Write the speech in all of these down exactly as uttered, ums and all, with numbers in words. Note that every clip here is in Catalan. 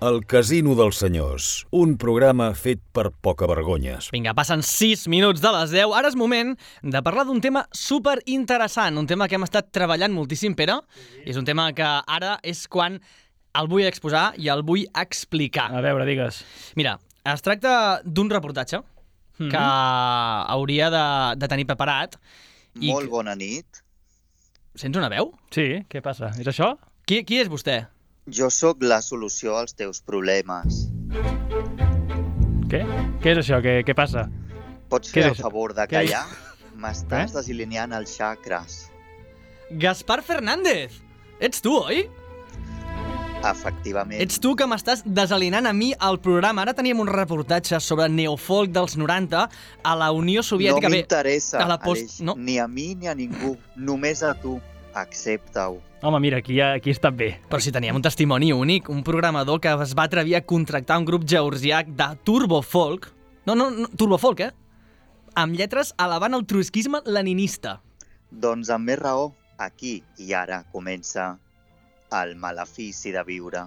El Casino dels Senyors, un programa fet per pocavergonyes. Vinga, passen sis minuts de les deu. Ara és moment de parlar d'un tema superinteressant, un tema que hem estat treballant moltíssim, Pere. Sí. És un tema que ara és quan el vull exposar i el vull explicar. A veure, digues. Mira, es tracta d'un reportatge mm-hmm. que hauria de, de tenir preparat. Molt i... bona nit. Sents una veu? Sí, què passa? És això? Qui, qui és vostè? Jo sóc la solució als teus problemes. Què? Què és això? Què, què passa? Pots fer el favor de callar? M'estàs eh? desalineant els xacres. Gaspar Fernández! Ets tu, oi? Efectivament. Ets tu que m'estàs desalineant a mi al programa. Ara teníem un reportatge sobre neofolk dels noranta a la Unió Soviètica. No m'interessa, post... Aleix, no? ni a mi ni a ningú. Només a tu. Accepta-ho. Home, mira, aquí, aquí està bé. Però si teníem un testimoni únic, un programador que es va atrevir a contractar un grup georgià de turbofolk. No, no, no, turbofolk, eh? Amb lletres elevant el trotskisme leninista. Doncs amb més raó, aquí i ara comença el malefici de viure.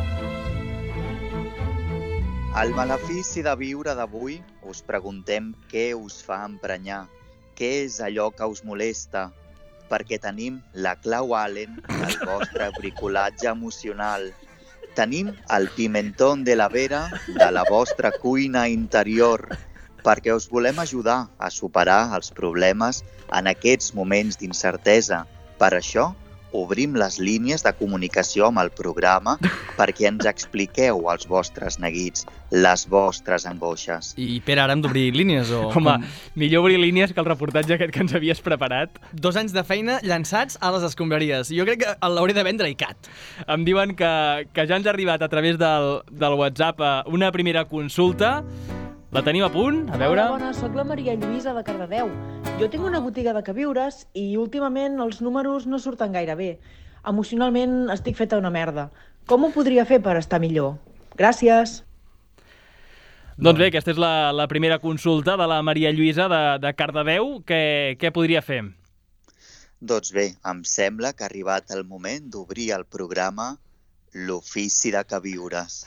Al malefici de viure d'avui us preguntem què us fa emprenyar, què és allò que us molesta, perquè tenim la clau Allen del vostre bricolatge emocional. Tenim el pimentón de la Vera de la vostra cuina interior, perquè us volem ajudar a superar els problemes en aquests moments d'incertesa. Per això, obrim les línies de comunicació amb el programa perquè ens expliqueu els vostres neguits, les vostres angoixes. I, Pere, ara hem d'obrir línies o... Home, millor obrir línies que el reportatge aquest que ens havies preparat. Dos anys de feina llançats a les escombraries. Jo crec que l'hauré de vendre a ICAT. Em diuen que, que ja ens ha arribat a través del, del WhatsApp una primera consulta. La tenim a punt? A veure... Hola, bona, soc la Maria Lluïsa de Cardedeu. Jo tinc una botiga de queviures i últimament els números no surten gaire bé. Emocionalment estic feta una merda. Com ho podria fer per estar millor? Gràcies. Doncs bé, aquesta és la, la primera consulta de la Maria Lluïsa de, de Cardedeu. Què, què podria fer? Doncs bé, em sembla que ha arribat el moment d'obrir el programa L'Ofici de Queviures.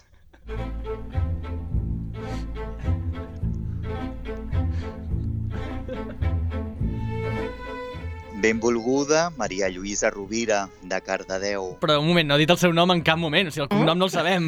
Benvolguda Maria Lluïsa Rovira, de Cardedeu. Però un moment, no ha dit el seu nom en cap moment, o sigui, el cognom no el sabem.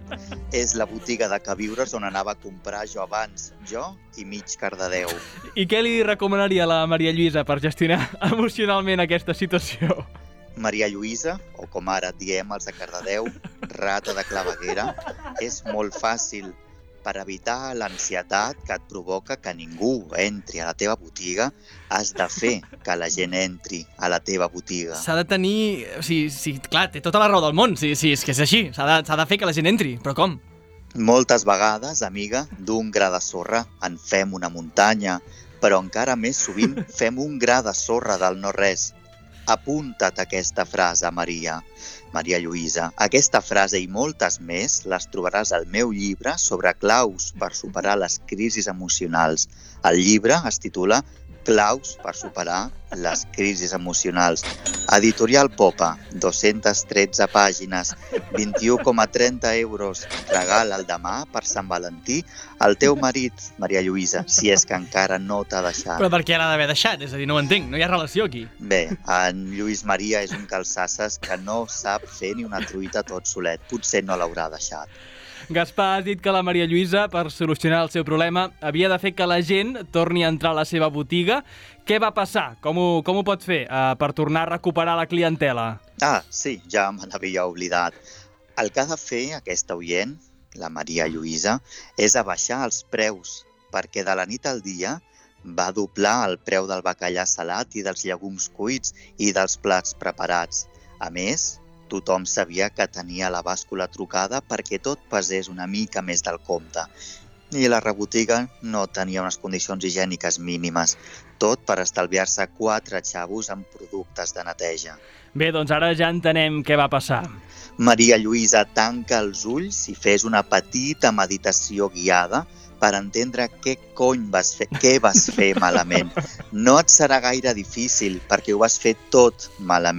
És la botiga de queviures on anava a comprar jo abans, jo i mig Cardedeu. I què li recomanaria a la Maria Lluïsa per gestionar emocionalment aquesta situació? Maria Lluïsa, o com ara et diem els de Cardedeu, rata de claveguera, és molt fàcil. Per evitar l'ansietat que et provoca que ningú entri a la teva botiga, has de fer que la gent entri a la teva botiga. S'ha de tenir... O sigui, sí, clar, té tota la raó del món, sí, sí, és que és així. S'ha de, s'ha de fer que la gent entri, però com? Moltes vegades, amiga, d'un gra de sorra en fem una muntanya, però encara més sovint fem un gra de sorra del no-res. Apunta't aquesta frase, Maria. Maria Lluïsa, aquesta frase i moltes més les trobaràs al meu llibre sobre claus per superar les crisis emocionals. El llibre es titula Claus per superar les crisis emocionals. Editorial Popa, dos-centes tretze pàgines, vint-i-u coma trenta euros. Regala'l demà per Sant Valentí al teu marit, Maria Lluïsa, si és que encara no t'ha deixat. Però per què l'ha d'haver deixat? És a dir, no ho entenc, no hi ha relació aquí. Bé, en Lluís Maria és un calçasses que no sap fer ni una truita tot solet. Potser no l'haurà deixat. Gaspar, has dit que la Maria Lluïsa, per solucionar el seu problema, havia de fer que la gent torni a entrar a la seva botiga. Què va passar? Com ho, com ho pot fer uh, per tornar a recuperar la clientela? Ah, sí, ja me n'havia oblidat. El que ha de fer aquesta oient, la Maria Lluïsa, és abaixar els preus, perquè de la nit al dia va doblar el preu del bacallà salat i dels llegums cuits i dels plats preparats. A més, tothom sabia que tenia la bàscula trucada perquè tot pesés una mica més del compte. I la rebotiga no tenia unes condicions higièniques mínimes, tot per estalviar-se quatre xavos amb productes de neteja. Bé, doncs ara ja entenem què va passar. Maria Lluïsa, tanca els ulls i fes una petita meditació guiada per entendre què cony vas fer, què vas fer malament. No et serà gaire difícil perquè ho vas fer tot malament.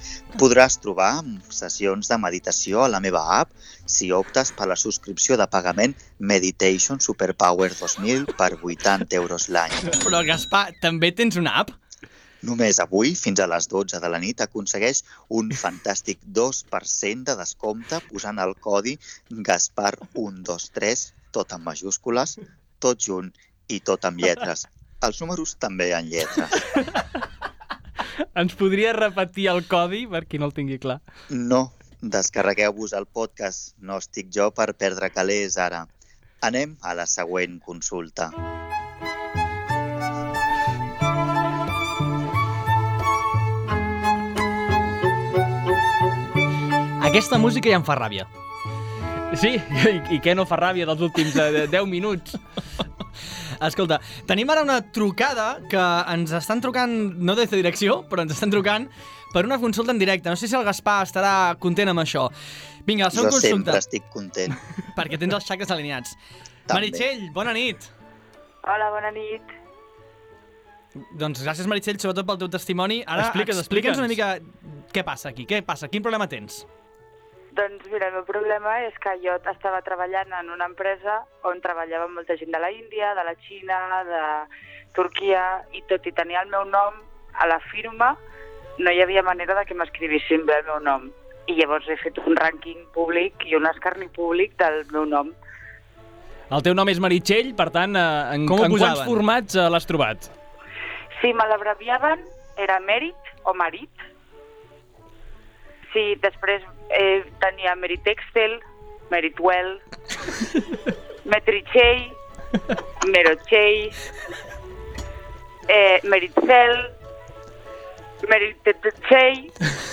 Podràs trobar sessions de meditació a la meva app si optes per la subscripció de pagament Meditation Superpower dos mil per vuitanta euros l'any. Però, Gaspar, també tens una app? Només avui, fins a les dotze de la nit, aconsegueix un fantàstic dos per cent de descompte posant el codi Gaspar un dos tres, tot en majúscules, tot junt i tot amb lletres. Els números també en lletres. Ens podria repetir el codi per qui no el tingui clar? No, descarregueu-vos el podcast No estic jo per perdre calés ara. Anem a la següent consulta. Aquesta música ja em fa ràbia. Sí, i, i què no fa ràbia dels últims eh, deu minuts? Escolta, tenim ara una trucada que ens estan trucant, no des de direcció, però ens estan trucant per una consulta en directe. No sé si el Gaspar estarà content amb això. Vinga, la següent Jo consulta. sempre estic content. Perquè tens els xacres alineats. També. Meritxell, bona nit. Hola, bona nit. Doncs gràcies, Meritxell, sobretot pel teu testimoni. Ara Explica'ns, explica'ns una explica'ns. mica què passa aquí. Què passa? Quin problema tens? Doncs mira, el meu problema és que jo estava treballant en una empresa on treballava molta gent de la Índia, de la Xina, de Turquia, i tot i tenir el meu nom a la firma, no hi havia manera de que m'escrivissin bé el meu nom. I llavors he fet un rànquing públic i un escarni públic del meu nom. El teu nom és Meritxell, per tant, eh, en, Com ho en quants posaven? formats eh, l'has trobat? Si me l'abreviaven, era Merit o Marit. Sí, després eh, tenia Meritextel, Meritwell, Metrichell, Merotxell, eh, Meritcel, Meritetxell.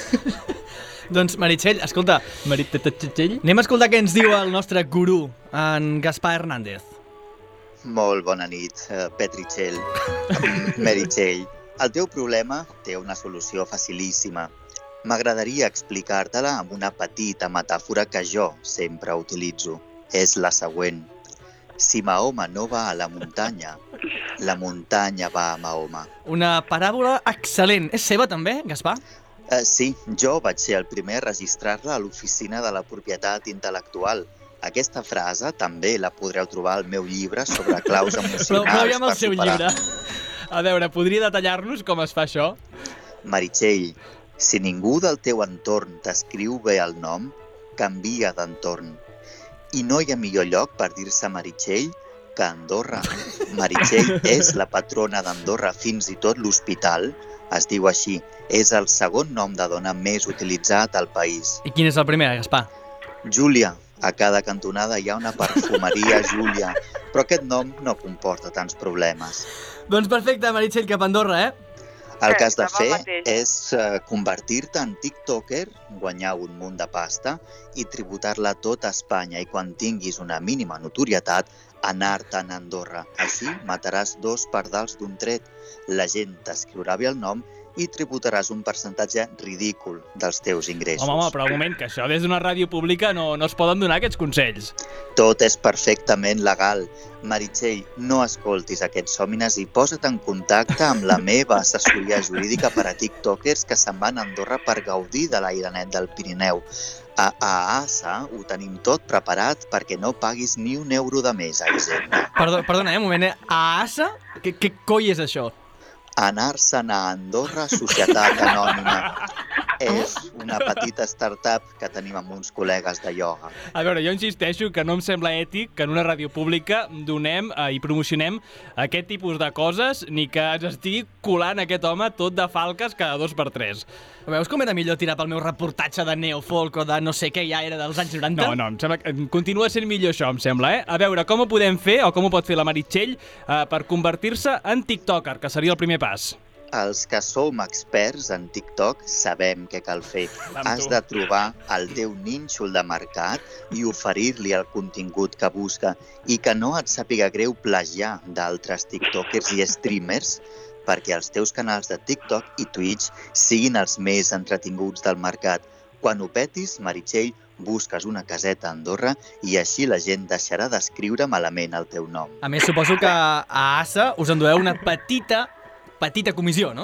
Doncs, Meritxell, escolta, Meritxell? anem a escoltar què ens diu el nostre gurú, en Gaspar Hernández. Molt bona nit, eh, Petritxell. Meritxell, el teu problema té una solució facilíssima. M'agradaria explicar-te-la amb una petita metàfora que jo sempre utilitzo. És la següent. Si Mahoma no va a la muntanya, la muntanya va a Mahoma. Una paràbola excel·lent. És seva, també, Gaspar? Eh, sí, jo vaig ser el primer a registrar-la a l'Oficina de la Propietat Intel·lectual. Aquesta frase també la podreu trobar al meu llibre sobre claus Però, emocionals però aviam el per seu superar. llibre. A veure, podria detallar-nos com es fa això? Meritxell, si ningú del teu entorn t'escriu bé el nom, canvia d'entorn. I no hi ha millor lloc per dir-se Meritxell que Andorra. Meritxell és la patrona d'Andorra, fins i tot l'hospital es diu així. És el segon nom de dona més utilitzat al país. I quin és el primer, Gaspar? Júlia. A cada cantonada hi ha una perfumeria Júlia, però aquest nom no comporta tants problemes. Doncs perfecte, Meritxell, cap a Andorra, eh? El Sí, que has de demà fer mateix. és uh, convertir-te en tiktoker, guanyar un munt de pasta i tributar-la tot a Espanya, i quan tinguis una mínima notorietat, anar-te'n a Andorra. Així mataràs dos pardals d'un tret. La gent t'escriurà bé el nom i tributaràs un percentatge ridícul dels teus ingressos. Home, home, però un moment, que això des d'una ràdio pública no, no es poden donar aquests consells. Tot és perfectament legal. Meritxell, no escoltis aquests sòmines i posa't en contacte amb la meva assessoria jurídica per a tiktokers que se'n van a Andorra per gaudir de l'aire net del Pirineu. A A S A ho tenim tot preparat perquè no paguis ni un euro de més a Hisenda. Perdó, perdona, eh, un moment. Eh? A ASA? Què, què coi és això? Anar-se'n a Andorra Societat Anònima. És una petita startup que tenim amb uns col·legues de ioga. A veure, jo insisteixo que no em sembla ètic que en una ràdio pública donem eh, i promocionem aquest tipus de coses, ni que ens estigui colant aquest home tot de falques cada dos per tres. Veus com era millor tirar pel meu reportatge de neofolk o de no sé què ja era dels anys noranta? No, no, em sembla que continua sent millor això, em sembla, eh? A veure, com ho podem fer, o com ho pot fer la Meritxell, eh, per convertir-se en tiktoker, que seria el primer pas? Els que som experts en TikTok sabem què cal fer. Amb Has tu. de trobar el teu nínxol de mercat i oferir-li el contingut que busca i que no et sàpiga greu plagiar d'altres tiktokers i streamers perquè els teus canals de TikTok i Twitch siguin els més entretinguts del mercat. Quan ho petis, Meritxell, busques una caseta a Andorra i així la gent deixarà d'escriure malament el teu nom. A més, suposo que a ASA us endueu una petita, petita comissió, no?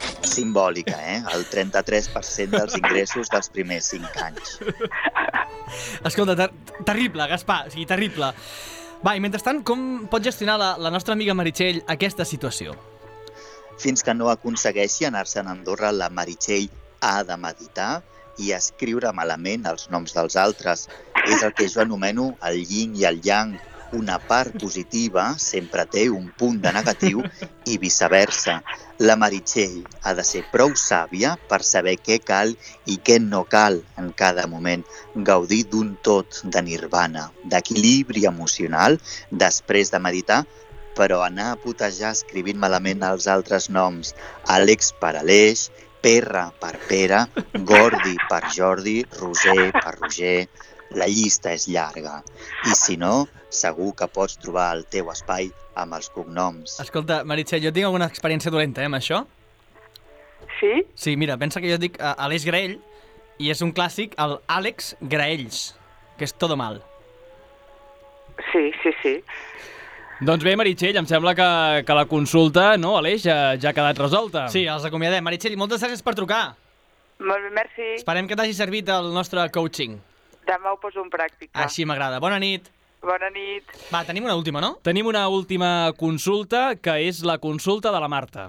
Simbòlica, eh? El trenta-tres per cent dels ingressos dels primers cinc anys. Escolta, ter terrible, Gaspar, o sigui, terrible. Va, i mentrestant, com pot gestionar la, la nostra amiga Meritxell aquesta situació? Fins que no aconsegueixi anar-se'n a Andorra, la Meritxell ha de meditar i escriure malament els noms dels altres. És el que jo anomeno el yin i el yang. Una part positiva sempre té un punt de negatiu i viceversa. La Meritxell ha de ser prou sàvia per saber què cal i què no cal en cada moment. Gaudir d'un tot de nirvana, d'equilibri emocional, després de meditar, però anar a putejar escrivint malament els altres noms. Àlex per Aleix, Perra per Pere, Gordi per Jordi, Roser per Roger. La llista és llarga. I si no, segur que pots trobar el teu espai amb els cognoms. Escolta, Meritxell, jo tinc alguna experiència dolenta, eh, amb això? Sí? Sí, mira, pensa que jo dic uh, Aleix Graell i és un clàssic, el Àlex Graells, que és todo mal. Sí, sí, sí. Doncs bé, Meritxell, em sembla que, que la consulta, no, Aleix, ja, ja ha quedat resolta. Sí, els acomiadem. Meritxell, moltes gràcies per trucar. Molt bé, merci. Esperem que t'hagi servit el nostre coaching. Demà ho poso en pràctica. Així m'agrada. Bona nit. Bona nit. Va, tenim una última, no? Tenim una última consulta, que és la consulta de la Marta.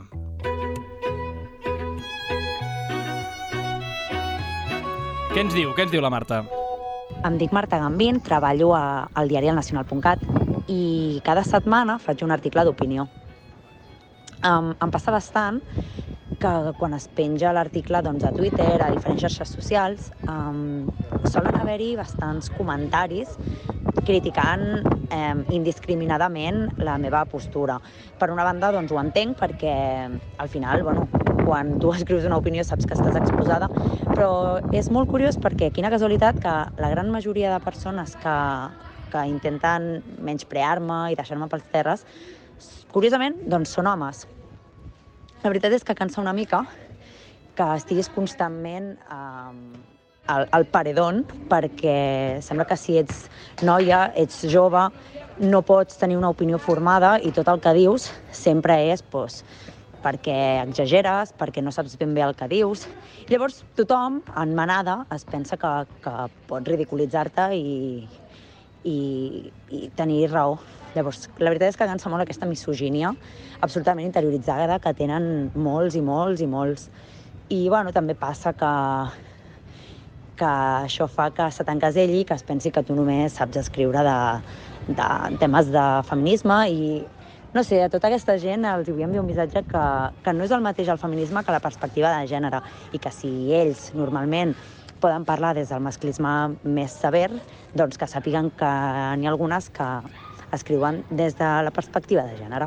Què ens diu? Què ens diu la Marta? Em dic Marta Gambín, treballo a, al diari El Nacional punt cat i cada setmana faig un article d'opinió. Um, em passa bastant que quan es penja l'article doncs, a Twitter, a diferents xarxes socials, um, solen haver-hi bastants comentaris criticant eh, indiscriminadament la meva postura. Per una banda, doncs, ho entenc perquè al final, bueno, quan tu escrius una opinió saps que estàs exposada, però és molt curiós perquè quina casualitat que la gran majoria de persones que, que intenten menysprear-me i deixar-me pels terres, curiosament, doncs són homes. La veritat és que cansa una mica que estiguis constantment eh, al, al paredón, perquè sembla que si ets noia, ets jove, no pots tenir una opinió formada i tot el que dius sempre és doncs, perquè exageres, perquè no saps ben bé el que dius. I llavors tothom, en manada, es pensa que, que pot ridiculitzar-te i, i, i tenir raó. Llavors, la veritat és que cansa molt aquesta misogínia absolutament interioritzada que tenen molts i molts i molts. I bueno, també passa que, que això fa que se t'encaselli, que es pensi que tu només saps escriure de, de temes de feminisme i no sé, a tota aquesta gent els vull enviar un missatge que, que no és el mateix el feminisme que la perspectiva de gènere i que si ells normalment poden parlar des del masclisme més sever, doncs que sàpiguen que n'hi ha algunes que escriuen des de la perspectiva de gènere.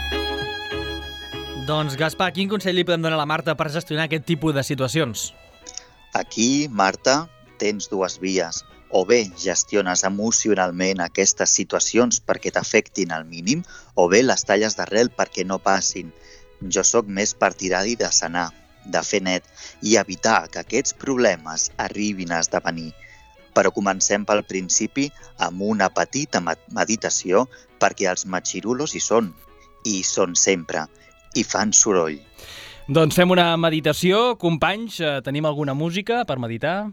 Doncs, Gaspar, quin consell li podem donar a la Marta per gestionar aquest tipus de situacions? Aquí, Marta, tens dues vies. O bé gestiones emocionalment aquestes situacions perquè t'afectin al mínim, o bé les talles d'arrel perquè no passin. Jo sóc més partidari de sanar, de fer net i evitar que aquests problemes arribin a esdevenir. Però comencem pel principi amb una petita meditació perquè els machirulos hi són, i hi són sempre, i fan soroll. Doncs fem una meditació. Companys, tenim alguna música per meditar?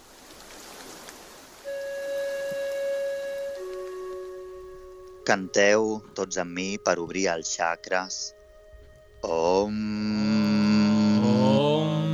Canteu tots amb mi per obrir els xacres. Om. Om.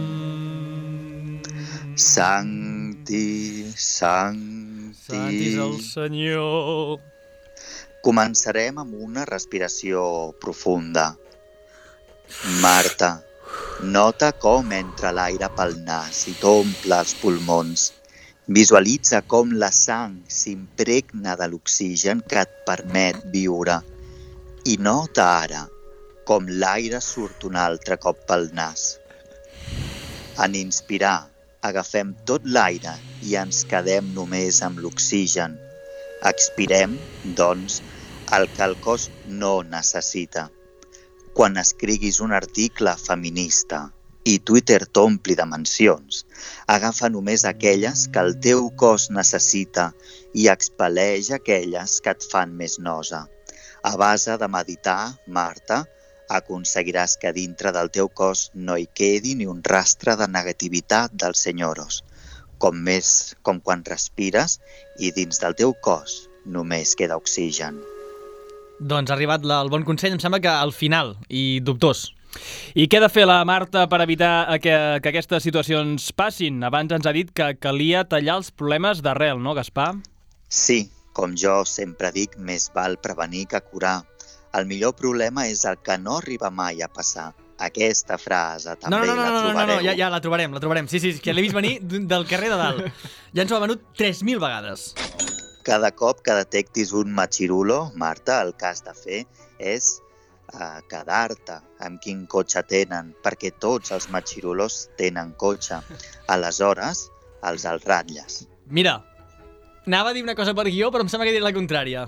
Sancti, Sancti. Santi és el Senyor. Començarem amb una respiració profunda. Marta, nota com entra l'aire pel nas i t'omple els pulmons. Visualitza com la sang s'impregna de l'oxigen que et permet viure. I nota ara com l'aire surt un altre cop pel nas. En inspirar, agafem tot l'aire i ens quedem només amb l'oxigen. Expirem, doncs, el que el cos no necessita. Quan escriguis un article feminista i Twitter t'ompli de mencions, agafa només aquelles que el teu cos necessita i expel·leix aquelles que et fan més nosa. A base de meditar, Marta, aconseguiràs que dintre del teu cos no hi quedi ni un rastre de negativitat del senyoros, com més com quan respires i dins del teu cos només queda oxigen. Doncs ha arribat la, el bon consell, em sembla que al final, i dubtós. I què ha de fer la Marta per evitar que, que aquestes situacions passin? Abans ens ha dit que calia tallar els problemes d'arrel, no, Gaspar? Sí, com jo sempre dic, més val prevenir que curar. El millor problema és el que no arriba mai a passar. Aquesta frase també no, no, no, la no, trobareu. No, no, ja, ja la trobarem, la trobarem. Sí, sí, que l'he vist venir del carrer de dalt. Ja ens ho ha venut tres mil vegades. Cada cop que detectis un machirulo, Marta, el que has de fer és uh, quedar-te amb quin cotxe tenen, perquè tots els machirulos tenen cotxe. Aleshores, els el ratlles. Mira, anava a dir una cosa per guió, però em sembla que diré la contrària.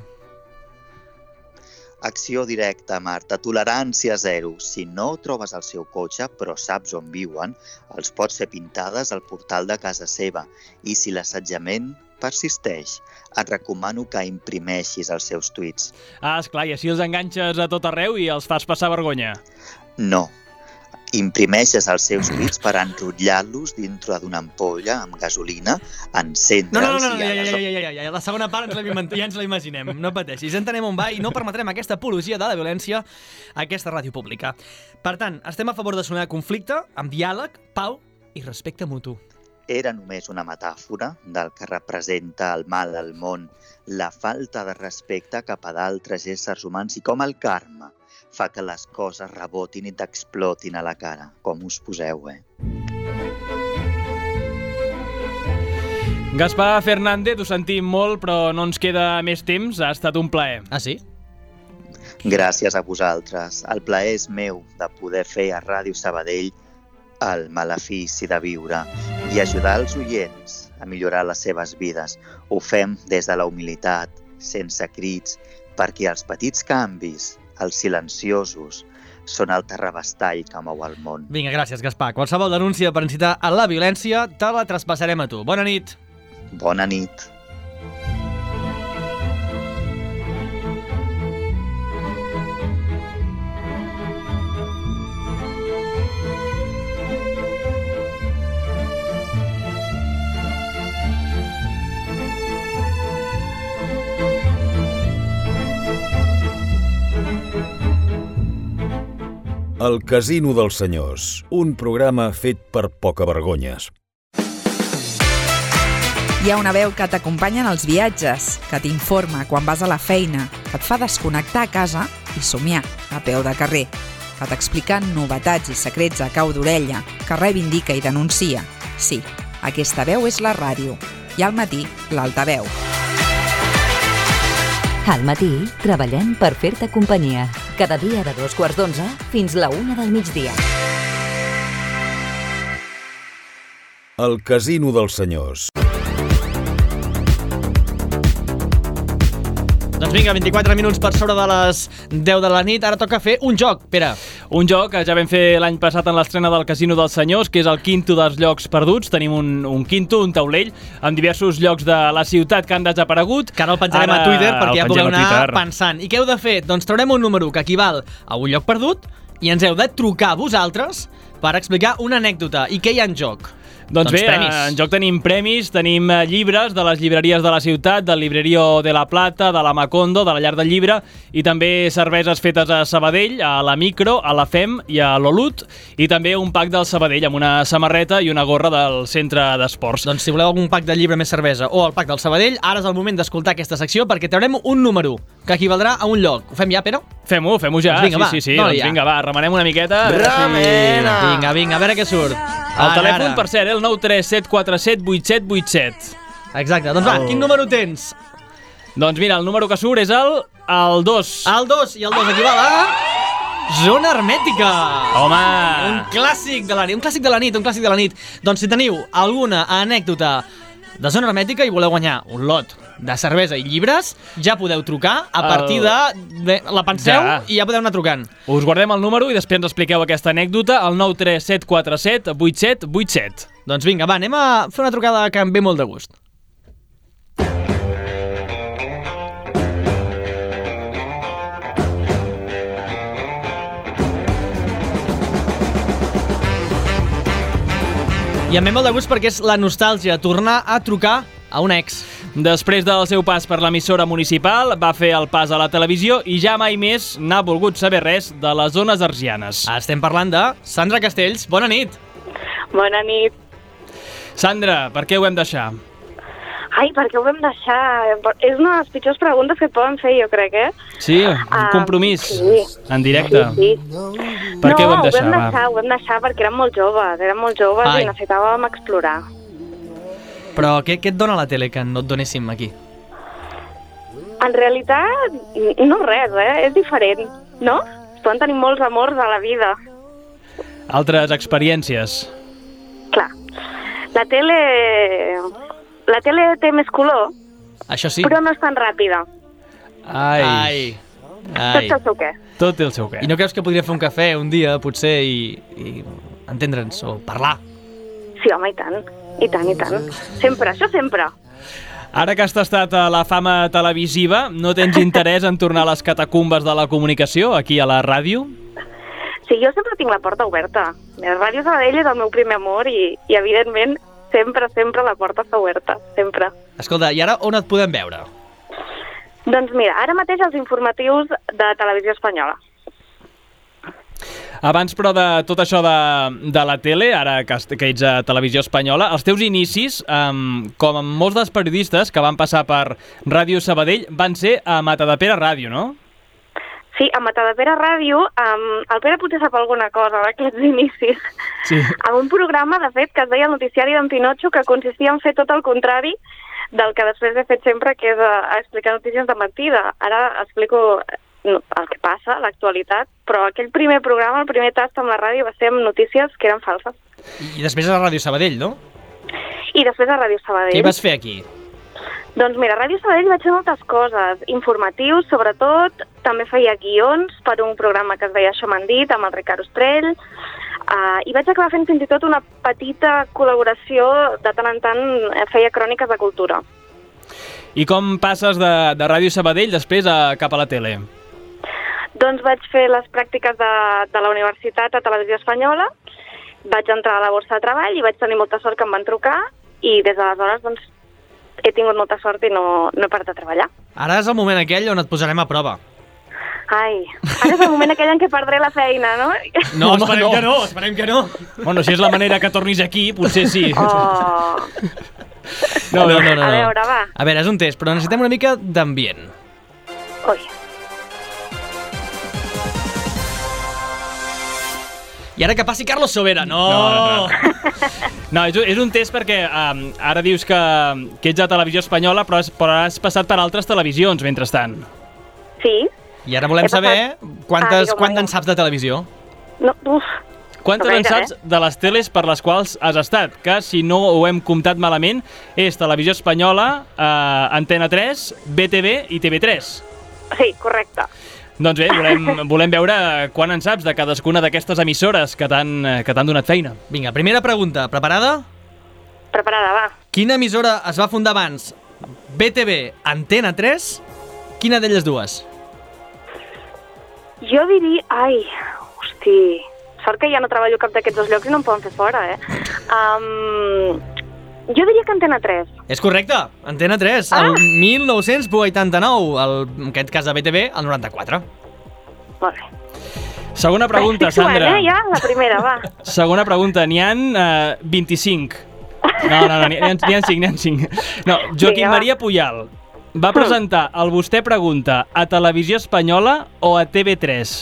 Acció directa, Marta. Tolerància zero. Si no trobes el seu cotxe, però saps on viuen, els pots fer pintades al portal de casa seva. I si l'assetjament persisteix, et recomano que imprimeixis els seus tuits. Ah, esclar, i així els enganxes a tot arreu i els fas passar vergonya. No. Imprimeixes els seus tuits per enrotllar-los dintre d'una ampolla amb gasolina, encendre'ls... No, no, no, no, i ja, ja, aleshores... ja, ja, ja, ja, la segona part ens l'hem ja ens la imaginem, no pateixis, entenem on va i no permetrem aquesta apologia de la violència a aquesta ràdio pública. Per tant, estem a favor de sonar conflicte, amb diàleg, pau i respecte mutu. Era només una metàfora del que representa el mal al món, la falta de respecte cap a d'altres éssers humans i com el karma fa que les coses rebotin i t'explotin a la cara. Com us poseu, eh? Gaspar Fernández, ho sentim molt, però no ens queda més temps. Ha estat un plaer. Ah, sí? Gràcies a vosaltres. El plaer és meu de poder fer a Ràdio Sabadell el malefici de viure i ajudar els oients a millorar les seves vides. Ho fem des de la humilitat, sense crits, perquè els petits canvis, els silenciosos, són el terrabastall que mou el món. Vinga, gràcies, Gaspar. Qualsevol denúncia per incitar a la violència te la traspassarem a tu. Bona nit. Bona nit. El Casino dels Senyors, un programa fet per pocavergonyes. Hi ha una veu que t'acompanya en els viatges, que t'informa quan vas a la feina, que et fa desconnectar a casa i somiar a peu de carrer, que t'explica novetats i secrets a cau d'orella, que reivindica i denuncia. Sí, aquesta veu és la ràdio. I al matí, l'altaveu. Al matí, treballem per fer-te companyia. Cada dia de dos quarts d'onze fins la una del migdia. El Casino dels Senyors. Doncs vinga, vint-i-quatre minuts per sobre de les deu de la nit. Ara toca fer un joc, Pere. Un joc que ja vam fer l'any passat en l'estrena del Casino dels Senyors, que és el quinto dels llocs perduts. Tenim un, un quinto, un taulell, amb diversos llocs de la ciutat que han desaparegut. Que ara el penjarem ara a Twitter perquè ja pugueu anar pensant. I què heu de fer? Doncs traurem un número que equival a un lloc perdut i ens heu de trucar vosaltres per explicar una anècdota. I què hi ha en joc? Doncs, doncs bé, premis. En joc tenim premis, tenim llibres de les llibreries de la ciutat, del Librerio de la Plata, de la Macondo, de la Llar del Llibre, i també cerveses fetes a Sabadell, a la Micro, a la F E M i a l'Olut, i també un pack del Sabadell amb una samarreta i una gorra del centre d'esports. Doncs si voleu algun pack de llibre més cervesa o el pack del Sabadell, ara és el moment d'escoltar aquesta secció perquè traurem un número que equivaldrà a un lloc. Ho fem ja, Pere? Fem-ho, fem-ho ja. Doncs vinga, sí, va, sí, sí. no, Doncs ja. vinga, va, remenem una miqueta. Remena! Si... Vinga, vinga, a veure què surt. El ara, telèfon, ara. Per cert, el nou tres set quatre set vuit set vuit set. Exacte, doncs va, oh. Quin número tens? Doncs mira, el número que surt és el el dos. El dos, i el dos equival a... Zona Hermètica! Home! Un clàssic de la nit, un clàssic de la nit, un clàssic de la nit. Doncs si teniu alguna anècdota de Zona Hermètica i voleu guanyar un lot de cervesa i llibres, ja podeu trucar a partir de... de la penseu ja. I ja podeu anar trucant. Us guardem el número i després ens expliqueu aquesta anècdota al nou tres set quatre set vuit set vuit set. Doncs vinga, va, anem a fer una trucada que em ve molt de gust. I em ve molt de gust perquè és la nostàlgia, tornar a trucar a un ex. Després del seu pas per l'emissora municipal, va fer el pas a la televisió i ja mai més n'ha volgut saber res de les zones argianes. Estem parlant de Sandra Castells. Bona nit. Bona nit. Sandra, per què ho hem deixar? Ai, per què ho vam deixar? És una de les pitjors preguntes que et poden fer, jo crec, eh? Sí, un compromís, uh, sí. En directe. Sí, sí. Per no, què ho vam deixar? No, ho vam deixar, ho vam deixar perquè érem molt joves, érem molt joves Ai. I necessitàvem explorar. Però què, què et dona la tele que no et donéssim aquí? En realitat, no res, eh? És diferent, no? Es poden tenir molts amors a la vida. Altres experiències. Clar. La tele... La tele té més color, Això sí. però no és tan ràpida. Ai. Ai. Ai. Tot té el seu què. Tot té el seu què. I no creus que podria fer un cafè un dia, potser, i, i entendre'ns, o parlar? Sí, home, i tant. I tant, i tant. Sempre, això sempre. Ara que has tastat a la fama televisiva, no tens interès en tornar a les catacumbes de la comunicació, aquí a la ràdio? Sí, jo sempre tinc la porta oberta. La Ràdio Sabadell és el meu primer amor i, i evidentment, sempre, sempre la porta està oberta, sempre. Escolta, i ara on et podem veure? Doncs mira, ara mateix els informatius de Televisió Espanyola. Abans, però, de tot això de, de la tele, ara que, que ets a Televisió Espanyola, els teus inicis, um, com amb molts dels periodistes que van passar per Ràdio Sabadell, van ser a Matadepera Ràdio, no? Sí, a Matadepera Ràdio, um, el Pere potser sap alguna cosa d'aquests inicis. Sí. Amb un programa, de fet, que es deia el Noticiari d'en Pinotxo, que consistia en fer tot el contrari del que després he fet sempre, que és a, a explicar notícies de mentida. Ara explico no, el que passa, l'actualitat, però aquell primer programa, el primer tast amb la ràdio, va ser amb notícies que eren falses. I després a la Ràdio Sabadell, no? I després a Ràdio Sabadell. Què vas fer aquí? Doncs mira, a Ràdio Sabadell vaig fer moltes coses, informatius sobretot, també feia guions per un programa que es deia Això m'han dit, amb el Ricard Ostrell, uh, i vaig acabar fent fins i tot una petita col·laboració, de tant en tant feia cròniques de cultura. I com passes de, de Ràdio Sabadell després a, cap a la tele? Doncs vaig fer les pràctiques de, de la universitat a Televisió Espanyola, vaig entrar a la borsa de treball i vaig tenir molta sort que em van trucar, i des d'aleshores doncs, he tingut molta sort i no, no he parat de treballar. Ara és el moment aquell on et posarem a prova. Ai, ara és el moment aquell en què perdré la feina, no? No, Home, esperem no. que no, esperem que no. Bueno, si és la manera que tornis aquí, potser sí. Oh. No, no, no, no. A veure, va. A veure, és un test, però necessitem una mica d'ambient. Ui. I ara que passi Carlos Sobera, no! No, no, no. no és, és un test perquè um, ara dius que, que ets a Televisió Espanyola, però has, però has passat per altres televisions mentrestant. Sí. I ara volem saber quantes, ah, quantes en saps de televisió. No, uf. Quantes en saps de les teles per les quals has estat? Que, si no ho hem comptat malament, és Televisió Espanyola, eh, Antena tres, B T V i T V tres. Sí, correcte. Doncs bé, volem, volem veure quan en saps de cadascuna d'aquestes emissores que t'han que t'han donat feina. Vinga, primera pregunta. Preparada? Preparada, va. Quina emissora es va fundar abans? B T V, Antena tres? Quina d'elles dues? Jo diria... Ai, hosti... Sort que ja no treballo cap d'aquests dos llocs i no em poden fer fora, eh? Um, jo diria que Antena tres. És correcte, Antena tres, ah. el mil nou-cents vuitanta-nou, el, en aquest cas de B T V, el noranta-quatre. Molt bé. Segona pregunta, Sandra. Eh, ja, la primera, va. Segona pregunta, n'hi ha uh, vint-i-cinc. No, no, no, n'hi ha, n'hi ha cinc, n'hi ha cinc. No, Joaquim Vinga, Maria Pujal va presentar el Vostè Pregunta a Televisió Espanyola o a T V tres?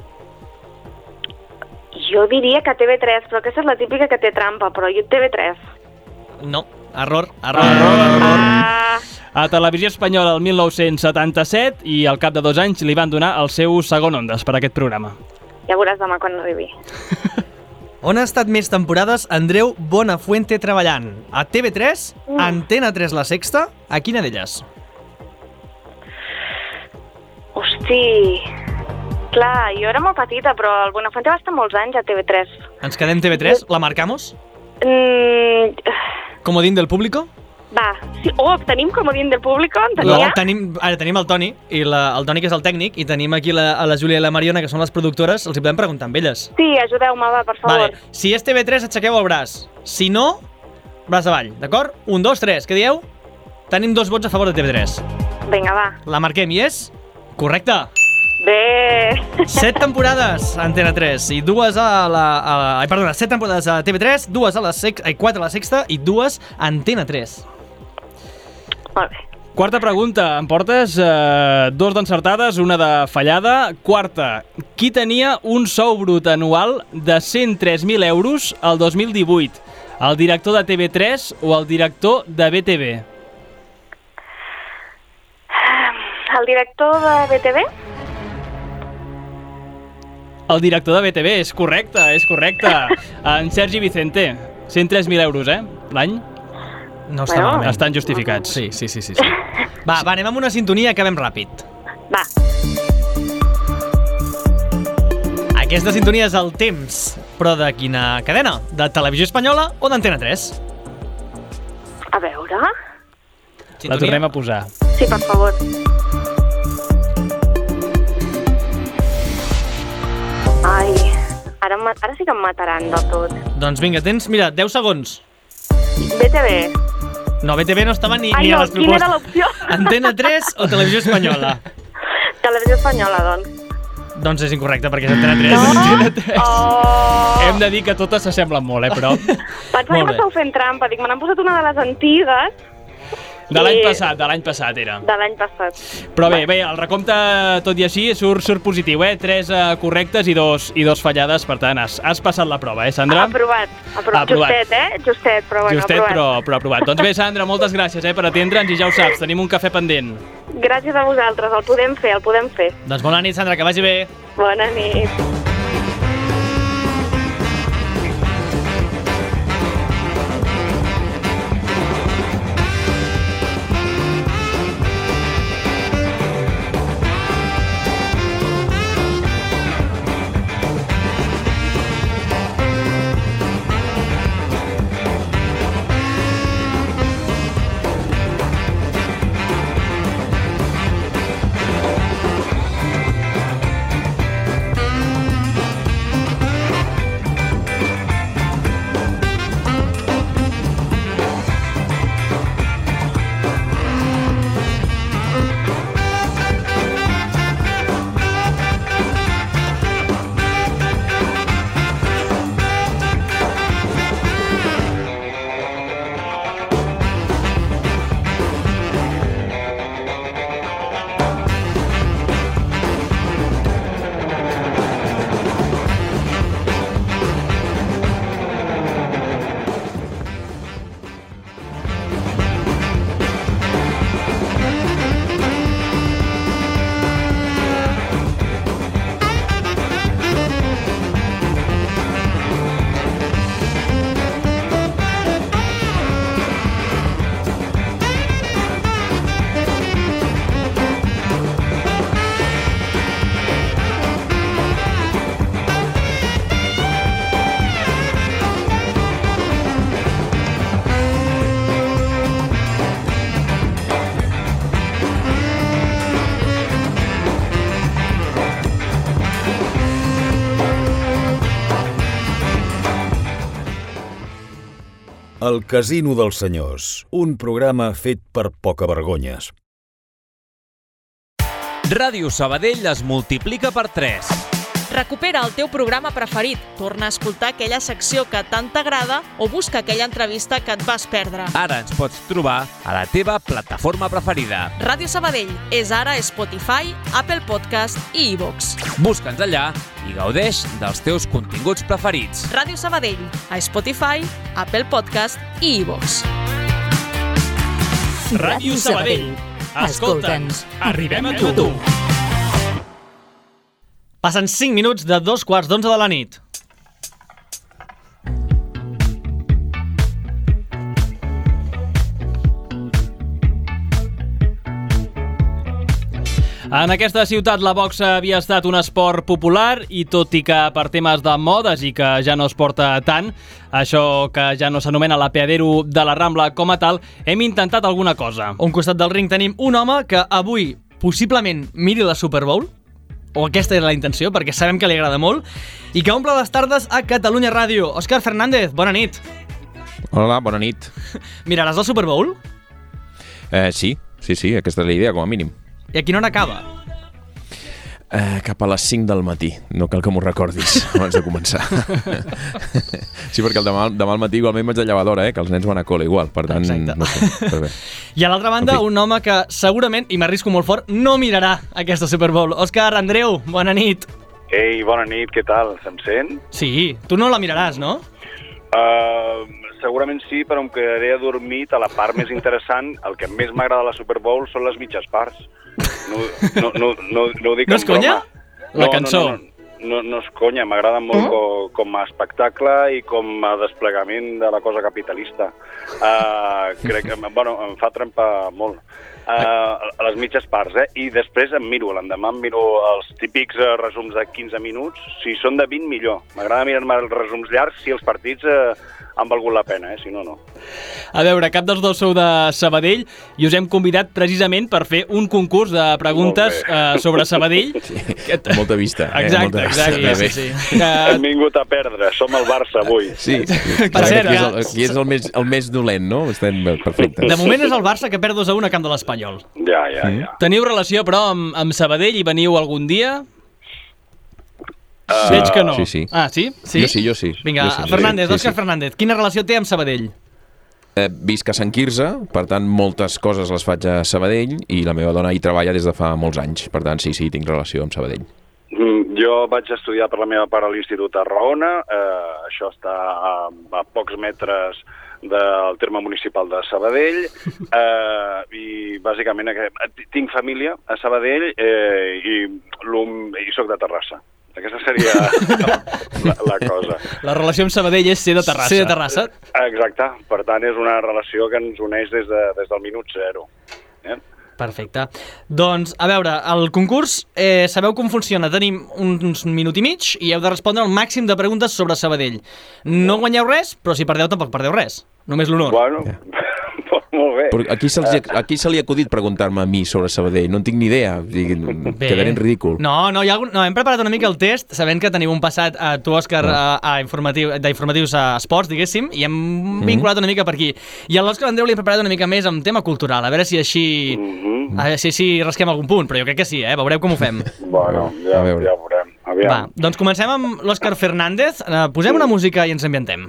Jo diria que T V tres, però aquesta és la típica que té trampa, però jo T V tres. No, error, error, error, error. Ah. A Televisió Espanyola el mil nou-cents setanta-set i al cap de dos anys li van donar el seu segon Ondes per aquest programa. Ja veuràs demà quan arribi. On ha estat més temporades Andreu Bonafuente treballant? A T V tres, mm. Antena tres La Sexta? A quina d'elles? Hosti... Clar, jo era molt petita, però el Bonafuente va estar molts anys a T V tres. Ens quedem T V tres? La marcamos? Mm... Comodín del público? Va, sí. Oh, tenim comodín del público, en No, tenia? tenim, ara tenim el Toni, i la, el Toni que és el tècnic, i tenim aquí la, a la Júlia i la Mariona, que són les productores, els hi podem preguntar amb elles. Sí, ajudeu-me, va, per favor. Vale, si és T V tres, aixequeu el braç. Si no, braç avall, d'acord? Un, dos, tres, què dieu? Tenim dos vots a favor de T V tres. Vinga, va. La marquem i és... correcte. Bé. Set temporades a Antena tres i dues a la... A, ai, perdona, set temporades a T V tres, dues a la sex, ai, quatre a la Sexta i dues a Antena tres. Molt bé. Quarta pregunta. Em portes eh, dos d'encertades, una de fallada. Quarta. Qui tenia un sou brut anual de cent tres mil euros el dos mil divuit? El director de T V tres o el director de B T V? El director de B T V? El director de B T V, és correcte, és correcte. En Sergi Vicente. cent tres mil euros, eh? L'any? No està Bueno. malament. Estan justificats. Sí, sí, sí, sí, sí. Va, va, anem amb una sintonia i acabem ràpid. Va. Aquesta sintonia és el temps, però de quina cadena? De Televisió Espanyola o d'Antena tres? A veure... La tornem a posar. Sí, per favor. Ai, ara, em ma- ara sí que em mataran del tot. Doncs vinga, tens, mira, deu segons. B T V. No, B T V no estava ni, Ai, ni a no, les quina era propostes. l'opció? Antena tres o Televisió Espanyola? Televisió Espanyola, doncs. Doncs és incorrecte, perquè és Antena tres. No? Antena tres. Oh! Hem de dir que totes s'assemblen molt, eh, però... Pensava que Molt bé. m'estàu fent trampa. Dic, me n'han posat una de les antigues De l'any I- passat, de l'any passat era. de l'any passat. Però bé, bé, el recompte, tot i així, surt, surt positiu, eh? Tres uh, correctes i dos, i dos fallades, per tant, has, has passat la prova, eh, Sandra? Aprovat. Aprovat. Aprovat. Justet, eh? Justet, però bueno, Justet, aprovat. però, però aprovat. Doncs bé, Sandra, moltes gràcies eh, per atendre'ns i ja ho saps, tenim un cafè pendent. Gràcies a vosaltres, el podem fer, el podem fer. Doncs bona nit, Sandra, que vagi bé. Bona nit. El Casino dels Senyors, un programa fet per pocavergonyes. Ràdio Sabadell es multiplica per tres. Recupera el teu programa preferit, torna a escoltar aquella secció que tant t'agrada o busca aquella entrevista que et vas perdre. Ara ens pots trobar a la teva plataforma preferida. Ràdio Sabadell és ara a Spotify, Apple Podcast i iVoox. Busca'ns allà i gaudeix dels teus continguts preferits. Ràdio Sabadell, a Spotify, Apple Podcast i iVoox. Ràdio Sabadell. Escolta'ns, arribem a tu. Passen cinc minuts de dos quarts d'onze de la nit. En aquesta ciutat la boxa havia estat un esport popular i tot i que per temes de modes i que ja no es porta tant, això que ja no s'anomena l'apeadero de la Rambla com a tal, hem intentat alguna cosa. A un costat del ring tenim un home que avui possiblement miri la Super Bowl, o aquesta era la intenció, perquè sabem que li agrada molt, i que omple les tardes a Catalunya Ràdio. Òscar Fernández, bona nit. Hola, bona nit. Miraràs la Super Bowl? Eh, sí, sí, sí, aquesta és la idea, com a mínim. I a quina hora acaba? Eh, cap a les cinc del matí. No cal que m'ho recordis abans de començar. Sí, perquè el demà, demà al matí igualment m'haig de llevar d'hora, eh, que els nens van a col·le igual, per tant, exacte. No sé, però bé. I a l'altra banda, En fi. un home que segurament, i m'arrisco molt fort, no mirarà aquesta Super Bowl. Òscar Andreu, bona nit. Ei, bona nit, què tal? Se'm sent? Sí, tu no la miraràs, no? Uh, segurament sí, però em quedaré adormit a la part més interessant. El que més m'agrada de la Super Bowl són les mitges parts. No, no, no, no, no ho dic No és en broma. conya? La No, cançó. No, no, no, no és conya, m'agrada molt com, com a espectacle i com a desplegament de la cosa capitalista. Uh, crec que, bueno, em fa trempar molt. Uh, a les mitges parts, eh? I després em miro, l'endemà em miro els típics uh, resums de quinze minuts. Si són de vint, millor. M'agrada mirar-me els resums llargs si els partits uh, han valgut la pena, eh? Si no, no. A veure, cap dels dos sou de Sabadell i us hem convidat precisament per fer un concurs de preguntes uh, sobre Sabadell. Sí, molta vista. Eh? Exacte, molta vista. exacte. Bé, bé. Sí, sí. Hem vingut a perdre, som el Barça avui. Sí, Per cert, aquí és, el, aquí és el, més, el més dolent, no? Estem perfectes. De moment és el Barça que perd dos a un a camp de l'Espanyol. Ja, ja, ja. Teniu relació, però, amb, amb Sabadell i veniu algun dia? Uh, Veig que no. Sí, sí. Ah, sí? Sí? Jo sí, jo sí. Vinga, jo sí, Fernández, sí, sí, Òscar sí. Fernández, quina relació té amb Sabadell? Eh, visc a Sant Quirze, per tant, moltes coses les faig a Sabadell i la meva dona hi treballa des de fa molts anys. Per tant, sí, sí, tinc relació amb Sabadell. Mm, jo vaig estudiar per la meva part a l'Institut a Raona, eh, això està a, a pocs metres del terme municipal de Sabadell, eh, i bàsicament eh, tinc família a Sabadell eh, i, i soc de Terrassa. Aquesta seria la, la cosa. La relació amb Sabadell és ser de Terrassa. Ser de Terrassa. Exacte, per tant és una relació que ens uneix des, de, des del minut zero. Eh? Perfecte. Doncs, a veure, el concurs, eh, sabeu com funciona? Tenim uns minut i mig i heu de respondre el màxim de preguntes sobre Sabadell. No guanyeu res, però si perdeu tampoc perdeu res. Només l'honor. Bueno, molt bé. Però aquí se, li, aquí se li ha acudit preguntar-me a mi sobre Sabadell. No en tinc ni idea. Quedaré en ridícul. No, no, hi ha algun... no, hem preparat una mica el test, sabent que teniu un passat, a tu, Òscar, a, a informatiu, d'informatius a esports, diguéssim, i hem Mm-hmm. vinculat una mica per aquí. I a l'Òscar Andreu li hem preparat una mica més amb tema cultural, a veure si així... Mm-hmm. A veure si així rasquem algun punt, però jo crec que sí, eh? Veureu com ho fem. Bueno, ja, ja veurem. Aviam. Va, doncs comencem amb l'Òscar Fernández. Uh, posem una música i ens ambientem.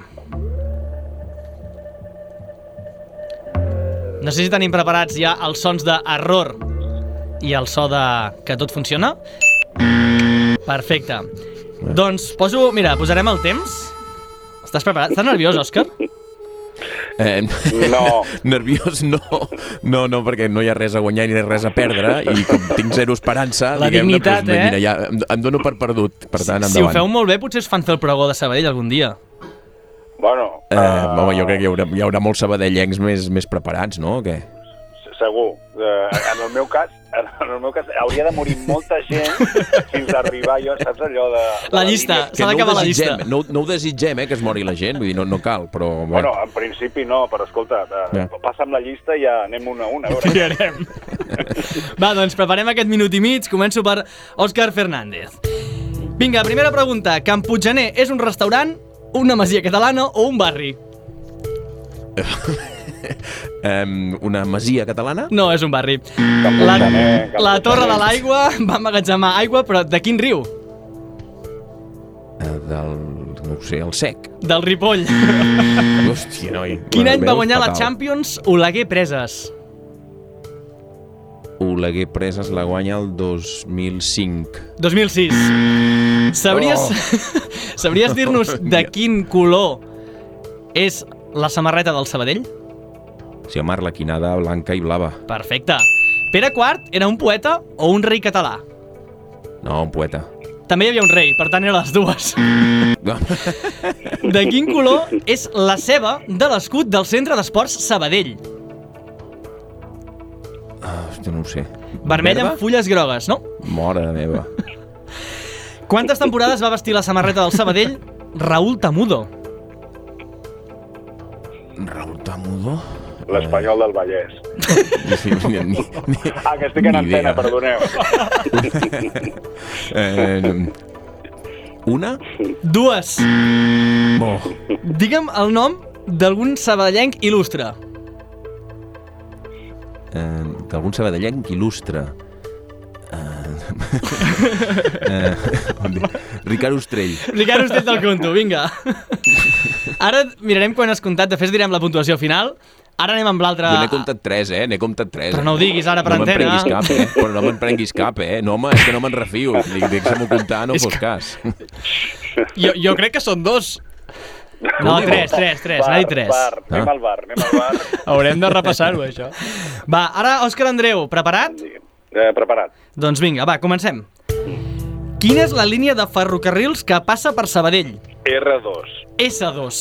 No sé si tenim preparats ja els sons d'error i el so de que tot funciona. Perfecte. Doncs poso... Mira, posarem el temps. Estàs preparat? Estàs nerviós, Òscar? Eh, no. Nerviós no. No, no, perquè no hi ha res a guanyar ni res a perdre i com tinc zero esperança, La diguem-ne, dignitat, doncs, eh? mira, ja em, em dono per perdut. Per tant, endavant. Si ho feu molt bé, potser us fan fer el pregó de Sabadell algun dia. Bueno... Eh, uh... Home, jo crec que hi haurà, hi haurà molts sabadellencs més, més preparats, no? O què? Segur. Uh, en el meu cas, en el meu cas, hauria de morir molta gent fins a arribar, jo, saps allò de... de la llista, s'ha d'acabar la llista. No, no ho desitgem, eh, que es mori la gent, vull dir, no, no cal, però... Bueno, en principi no, però escolta, uh, Ja. passa'm la llista i ja anem una a una. A veure. Va, doncs preparem aquest minut i mig. Començo per Òscar Fernández. Vinga, primera pregunta. Can Puiggener és un restaurant, una masia catalana o un barri? Um, una masia catalana? No, és un barri. La, la Torre de l'Aigua va emmagatzemar aigua, però de quin riu? Uh, del... no ho sé, el Sec. Del Ripoll. Hòstia, noi. Quin any va Veus? guanyar la Fatal. Champions Oleguer Preses? Oleguer Preses la guanya el dos mil cinc. dos mil sis. Sabries, Oh. sabries dir-nos de quin color és la samarreta del Sabadell? O sigui, marlaquinada, blanca i blava. Perfecte. Pere quart era un poeta o un rei català? No, un poeta. També hi havia un rei, per tant eren les dues. De quin color és la ceba de l'escut del Centre d'Esports Sabadell? Ah, hòstia, no ho sé. Vermell Verda? amb fulles grogues, no? Mare meva. Quantes temporades va vestir la samarreta del Sabadell Raúl Tamudo? Raúl Tamudo? L'Espanyol del Vallès. Ni, ni, ni, ah, que estic en antena, perdoneu. eh, una? Dues. Oh. Digue'm el nom d'algun sabadellenc il·lustre. Eh, d'algun sabadellenc il·lustre. Eh, eh, Ricard Ostrell. Ricard Ostrell del conto, vinga. Ara mirarem quan has comptat, de fet direm la puntuació final. Ara anem amb l'altre... Jo n'he comptat tres, eh? N'he comptat tres. Però no ho diguis ara per no antena. No me'n prenguis cap, eh? Però no me'n prenguis cap, eh? No, home, és que no me'n refio. Deixa'm-ho comptar, no fos cas. Jo, jo crec que són dos. No, tres, tres, tres, n'ha dit tres. Bar, anem al bar, anem al bar. Haurem de repassar-ho, això. Va, ara, Òscar Andreu, preparat? Eh, preparat. Doncs vinga, va, comencem. Quina és la línia de ferrocarrils que passa per Sabadell? erre dos. esse dos.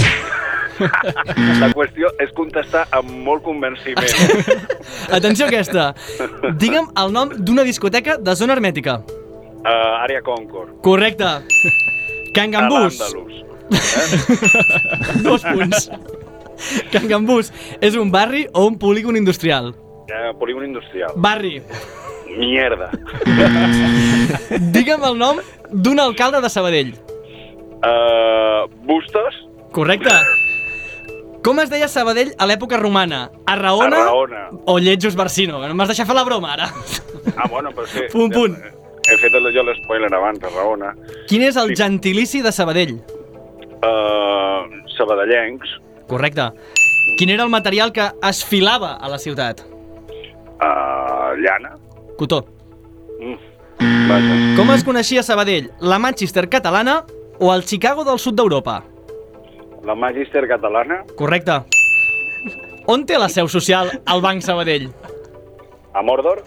La qüestió és contestar amb molt convenciment. Atenció a aquesta. Digue'm el nom d'una discoteca de zona hermètica. Uh, Àrea Concord. Correcte. Can Gambús. Al-Àndalus. Eh? Dos punts. Can Gambús és un barri o un polígon industrial? Uh, polígon industrial. Barri. Mierda. Digue'm el nom d'un alcalde de Sabadell. Uh, Bustos. Correcte. Com es deia Sabadell a l'època romana? Arraona, Arraona. o Lletjos Barsino? No m'has deixat fer la broma, ara. Ah, bueno, però sí. Punt, punt. He fet jo l'espoiler abans, Arraona. Quin és el Sí. gentilici de Sabadell? Uh, Sabadellencs. Correcte. Quin era el material que es filava a la ciutat? Uh, llana. Cotó. Mm. Vaja. Com es coneixia Sabadell? La Manchester catalana o el Chicago del sud d'Europa? La Magister catalana. Correcte. On té la seu social el Banc Sabadell? A Mordor.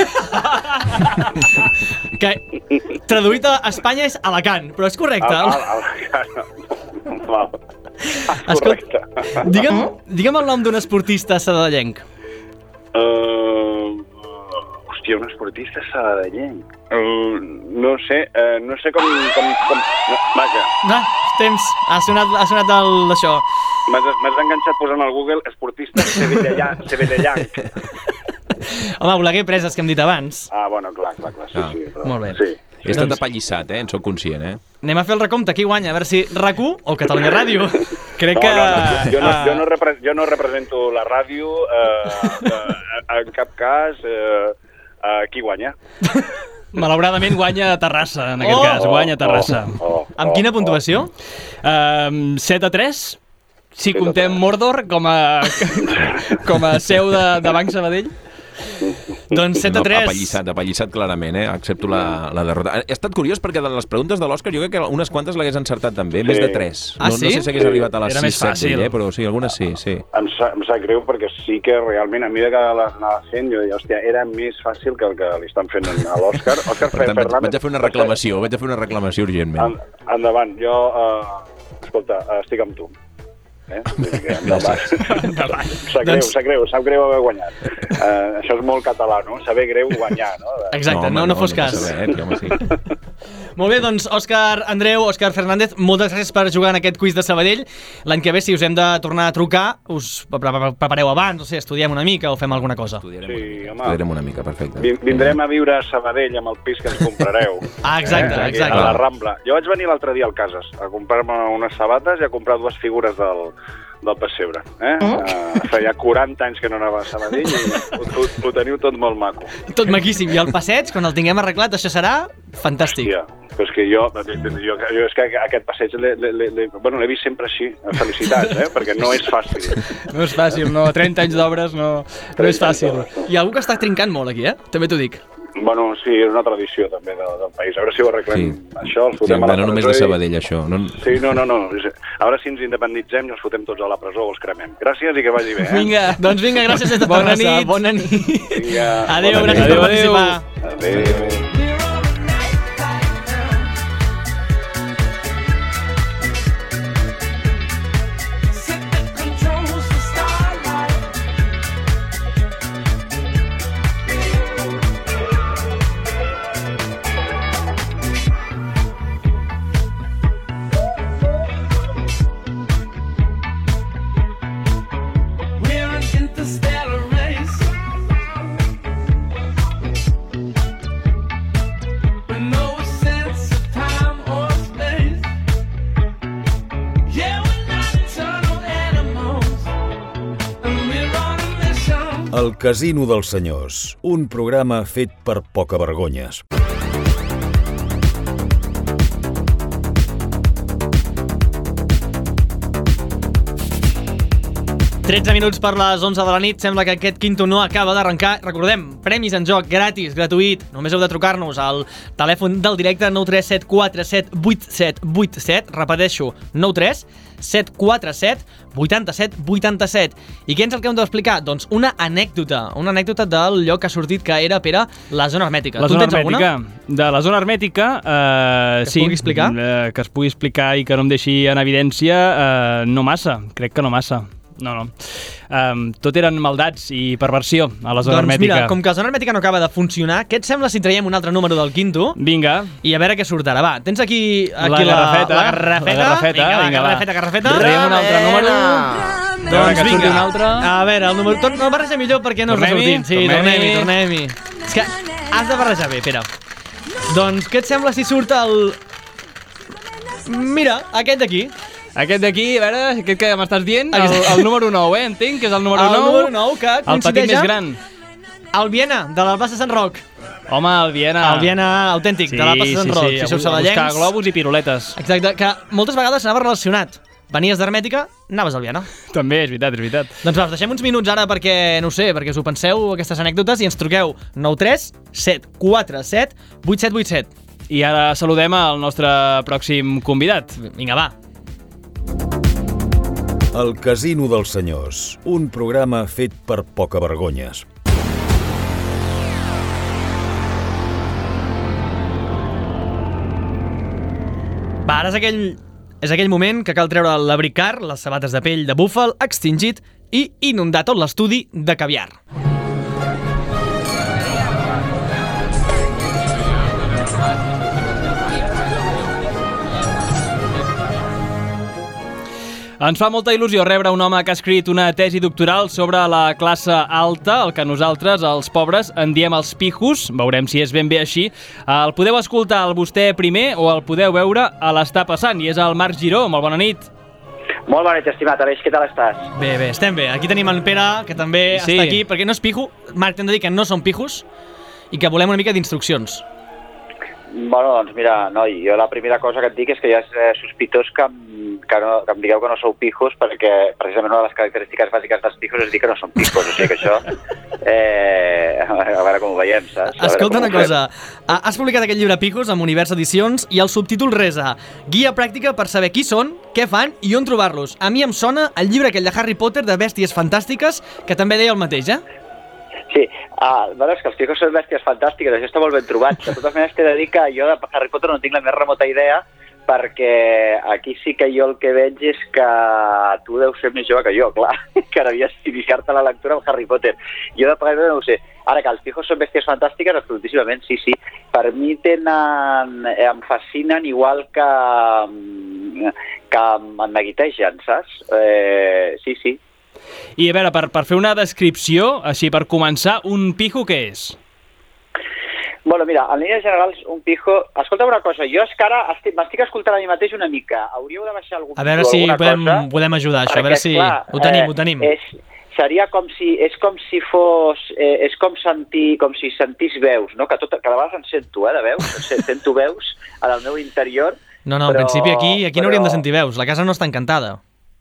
Que traduït a Espanya és Alacant, però és correcte. A, a, a, Val. Escolta, digue'm, digue'm el nom d'un esportista sabadellenc. Uh, hòstia, un esportista sabadellenc. Uh, no sé, uh, no sé com... com, com no, vaja. Ah, temps, ha sonat, ha sonat el, això. M'has enganxat posant al Google esportista sevillallanc. Home, Oleguer Preses, que hem dit abans. Ah, bueno, clar, clar, clar, sí, Ah. sí. Però, Molt bé. Sí. He estat apallissat, eh? En soc conscient, eh? Anem a fer el recompte, qui guanya, a veure si RAC u o Catalunya Ràdio. Crec No, que... no, no, jo, no, jo, no repre jo no represento la ràdio, eh, eh, en cap cas, eh, eh, qui guanya? Malauradament guanya Terrassa, en aquest Oh! cas, guanya Terrassa. Oh, oh, Amb quina puntuació? Um, set a tres, si contem Mordor com a, com a seu de, de Banc Sabadell. Doncs set a tres. Apallissat, apallissat clarament, eh? Accepto la, la derrota. Ha estat curiós perquè de les preguntes de l'Òscar jo crec que unes quantes l'hagués encertat també, Sí. més de tres. Ah, no, sí? no sé si hagués Sí. arribat a les Era més sis set fàcil. d'ell, eh? Però sí, algunes sí, sí. Em, sa, em sap greu perquè sí que realment a mesura que les anava fent jo deia, hòstia, era més fàcil que el que li estan fent a l'Òscar. Òscar Per tant, vaig, Fernández... vaig a fer una reclamació, vaig a fer una reclamació urgentment. En, endavant, jo, uh, escolta, uh, estic amb tu. Eh? Endavant. Em sap greu, em sap greu, sap greu haver guanyat. Uh, això és molt català, no? Saber greu guanyar, no? Exacte, no, home, no, fos cas. passa res, home, sí. Molt bé, doncs, Òscar Andreu, Òscar Fernández, moltes gràcies per jugar en aquest quiz de Sabadell. L'any que ve, si us hem de tornar a trucar, us pre- pre- prepareu abans, no sé, estudiem una mica o fem alguna cosa. Estudiarem, Sí, una, home. estudiarem una mica, perfecte. Vin- Vindrem a viure a Sabadell amb el pis que ens comprareu. Ah, exacte, Aquí, exacte. A la Rambla. Jo vaig venir l'altre dia al Cases a comprar-me unes sabates i a comprar dues figures del, del pessebre. Eh? Uh, feia quaranta anys que no anava a Sabadell i ho, ho, ho teniu tot molt maco. Tot maquíssim. I el passeig, quan el tinguem arreglat, això serà fantàstic. Hòstia, però és que jo, jo, jo és que aquest passeig l'he bueno, l'he vist sempre així. Felicitats, eh? Perquè no és fàcil. No és fàcil, no. trenta anys d'obres no, no és fàcil. Hi ha algú que està trincant molt aquí, eh? També t'ho dic. Bueno, sí, és una tradició també del, del país. A veure si ho arreglem. Sí. Això, els Sí, fotem a la no només presó de i- Sabadell, això. No... Sí, no, no, no. A veure si ens independitzem i els fotem tots a la presó o els cremem. Gràcies i que vagi bé, eh? Vinga, doncs vinga, gràcies des de Bona Terrassa. nit. Bona nit. Vinga, Adéu, bona gràcies nit. per Adéu, participar. Adéu. El Casino dels Senyors, un programa fet per pocavergonyes. tretze minuts per les onze de la nit, sembla que aquest quinto no acaba d'arrencar. Recordem, premis en joc, gratis, gratuït. Només heu de trucar-nos al telèfon del directe nou tres set quatre set vuit set vuit set. Repeteixo, nou tres set quatre set vuit set vuit set. I què ens el que hem d'explicar? Doncs una anècdota, una anècdota del lloc que ha sortit, que era, Pere, la zona hermètica. La tu zona tens hermètica. Alguna? De la zona hermètica, eh, que es sí, pugui explicar? Eh, que es pugui explicar i que no em deixi en evidència, eh, no massa, crec que no massa. No, no. Um, tot eren maldats i perversió a la zona doncs hermètica. Mira, com que la zona hermètica no acaba de funcionar, què et sembla si traiem un altre número del quinto? Vinga. I a veure què surt ara. Va, tens aquí, aquí la, garrafeta, la, la garrafeta. La garrafeta, vinga, va, vinga, garrafeta, garrafeta. Traiem un altre número. Doncs vinga. Un altre. A veure, el número... Tot no barreja millor perquè no està sortint. Sí, tornem-hi, tornem-hi. És que has de barrejar bé, Pere. Doncs què et sembla si surt el... Mira, aquest d'aquí. Aquest d'aquí, a veure, aquest que m'estàs dient, el, el número nou, eh? Entenc que és el número nou. El número nou, que el petit més gran. El Viena, de la plaça Sant Roc. Home, el Viena. El Viena autèntic, sí, de la plaça Sant Roc. Sí, sí, si sou a saballencs... buscar globus i piruletes. Exacte, que moltes vegades anava relacionat. Venies d'Hermètica, anaves al Viena. També, és veritat, és veritat. Doncs va, us deixem uns minuts ara perquè, no sé, perquè us ho penseu, aquestes anècdotes, i ens truqueu nou tres set quatre set vuit set vuit set. I ara saludem al nostre pròxim convidat. Vinga, va. El Casino dels Senyors, un programa fet per pocavergonyes. Va, ara és aquell, és aquell moment que cal treure l'abric car, les sabates de pell de búfal, extingit i inundar tot l'estudi de caviar. Ens fa molta il·lusió rebre un home que ha escrit una tesi doctoral sobre la classe alta, el que nosaltres, els pobres, en diem els pijos. Veurem si és ben bé així. El podeu escoltar al vostè primer o el podeu veure a l'Està passant, i és el Marc Giró. Molt bona nit. Molt bona nit, estimat. Aleix, què tal estàs? Bé, bé, estem bé. Aquí tenim en Pere, que també sí. està aquí, perquè no és pijo. Marc, t'hem de dir que no són pijos i que volem una mica d'instruccions. Bueno, doncs mira, noi, jo la primera cosa que et dic és que ja és eh, sospitós que, que, no, que em digueu que no sou pijos, perquè precisament una de les característiques bàsiques dels pijos és dir que no són pijos, o sigui que això, eh, a veure com ho veiem, saps? Escolta una cosa, has publicat aquest llibre Pijos amb Univers Edicions i el subtítol resa Guia pràctica per saber qui són, què fan i on trobar-los. A mi em sona el llibre aquell de Harry Potter de bèsties fantàstiques, que també deia el mateix, eh? Sí, uh, bueno, és que els pijos són bèsties fantàstiques, això està molt ben trobat. De totes maneres t'he de dir que jo de Harry Potter no tinc la més remota idea, perquè aquí sí que jo el que veig és que tu deus ser més jove que jo, clar, que devies iniciar-te la lectura amb Harry Potter. Jo de Harry Potter no ho sé. Ara, que els pijos són bèsties fantàstiques, absolutíssimament, sí, sí. Per mi tenen, em fascinen igual que, que em neguitegen, saps? Eh, sí, sí. I a veure, per, per fer una descripció, així per començar, un pijo què és? Bueno, mira, en línies generals, un pijo... Escolta una cosa, jo és que ara m'estic escoltant a mi mateix una mica. Hauríeu de baixar algun A veure si podem, cosa, podem ajudar això, a veure si... Clar, ho tenim, eh, ho tenim. És, seria com si... És com si fos... Eh, és com sentir... Com si sentís veus, no? Que, tot, que de vegades en sento, eh, de veus. Sento veus en el meu interior. No, no, en principi aquí, aquí però... no hauríem de sentir veus. La casa no està encantada.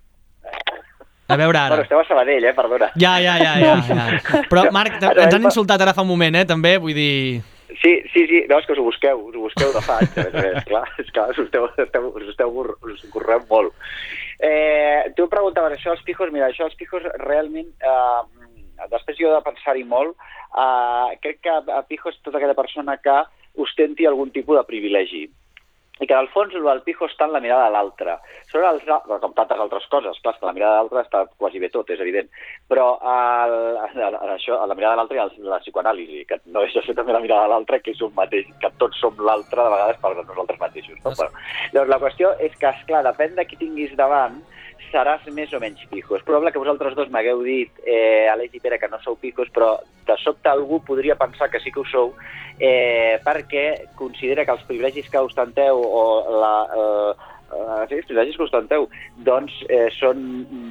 A veure ara. Bueno, esteu a Sabadell, eh? Perdona. Ja, ja, ja, ja, ja. Però, Marc, ens han insultat ara fa un moment, eh? També, vull dir... Sí, sí, sí. No, és que us ho busqueu, us ho busqueu de fa anys. És clar, és clar, us esteu, esteu, us esteu us correu molt. Eh, tu em preguntaves això dels pijos. Mira, això dels pijos realment... Eh, després jo de pensar-hi molt, eh, crec que a pijo és tota aquella persona que ostenti algun tipus de privilegi. I que, al fons, el pijo està en la mirada de l'altre. Són els, com tantes altres coses, clar, que la mirada de l'altre està quasi bé tot, és evident. Però el, el, això, a la mirada de l'altre hi ha la psicoanàlisi, que no deixa ser també la mirada de l'altre, que és un mateix, que tots som l'altre de vegades per nosaltres mateixos. No? Bueno, llavors, la qüestió és que, esclar, depèn de qui tinguis davant, seràs més o menys pijo. És probable que vosaltres dos m'hagueu dit, eh, Aleix i Pere, que no sou pijos, però de sobte algú podria pensar que sí que ho sou, eh, perquè considera que els privilegis que ostenteu o la, eh, uh, sí, els privilegis que ostenteu, doncs eh, són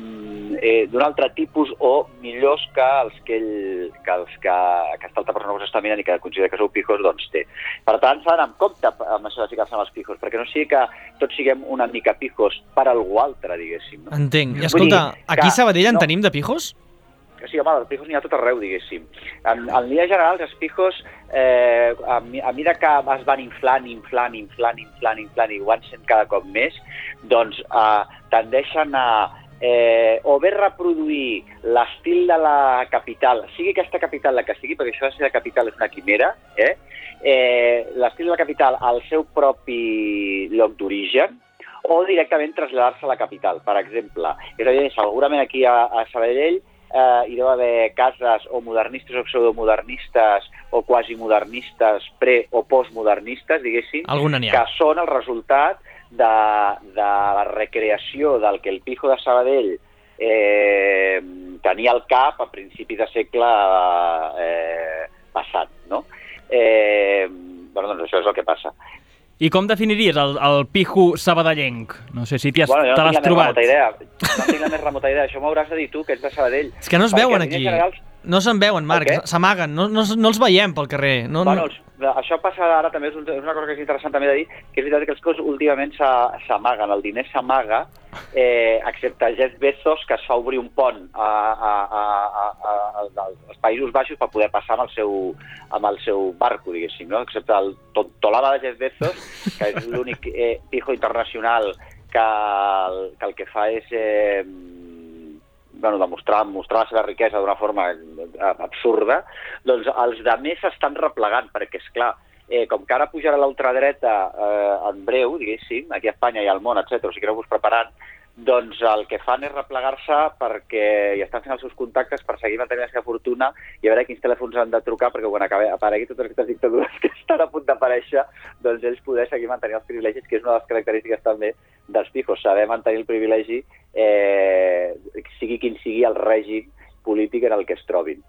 eh, d'un altre tipus o millors que els que, ell, que, els que aquesta altra persona que us està mirant i que considera que sou pijos, doncs té. Per tant, s'ha d'anar amb compte amb això de ficar-se amb els pijos, perquè no sigui que tots siguem una mica pijos per algú altre, diguéssim. No? Entenc. I escolta, aquí a Sabadell en tenim de pijos? Sí, home, els pijos n'hi ha tot arreu, diguéssim. En, en línia general, els pijos, eh, a, a mesura que es van inflant, inflant, inflant, inflant, inflant, i ho van sent cada cop més, doncs eh, tendeixen a eh, o bé reproduir l'estil de la capital, sigui aquesta capital la que sigui, perquè això de ser la capital és una quimera, eh? Eh, l'estil de la capital al seu propi lloc d'origen, o directament traslladar-se a la capital. Per exemple, és a dir, segurament aquí a, a Sabadell eh, hi deu haver cases o modernistes o pseudomodernistes o quasi modernistes, pre- o postmodernistes, diguéssim, que són el resultat de, de la recreació del que el pijo de Sabadell eh, tenia al cap a principi de segle eh, passat, no? Eh, bueno, doncs això és el que passa. I com definiries el, el pijo sabadellenc? No sé si t'hi has, bueno, te no l'has trobat. No idea. No tinc la més remota idea. Això m'ho hauràs de dir tu, que ets de Sabadell. És que no es Perquè veuen aquí. Generals... No se'n veuen, Marc, s'amaguen, no, no, no els veiem pel carrer. No, bueno, no... Això passa ara també, és una cosa que és interessant també de dir, que és veritat que els cos últimament s'amaguen, el diner s'amaga, eh, excepte Jeff Bezos, que es fa obrir un pont a, a, a, a, a, als Països Baixos per poder passar amb el seu, amb el seu barco, diguéssim, no? Excepte el tolava de Jeff Bezos, que és l'únic eh, pijo internacional que el, que el que fa és... Eh, bueno, demostrar, mostrar la seva riquesa d'una forma absurda, doncs els de més s'estan replegant, perquè, esclar, eh, com que ara pujarà l'ultradreta eh, en breu, diguéssim, aquí a Espanya i al món, etcètera, o sigui que aneu-vos preparant, doncs el que fan és replegar-se perquè hi estan fent els seus contactes per seguir mantenint la seva fortuna i a veure quins telèfons han de trucar, perquè quan aparegui totes aquestes dictadures que estan a punt d'aparèixer, doncs ells poder seguir mantenint els privilegis, que és una de les característiques també dels pijos, saber mantenir el privilegi, eh, sigui quin sigui el règim polític en el que es trobin.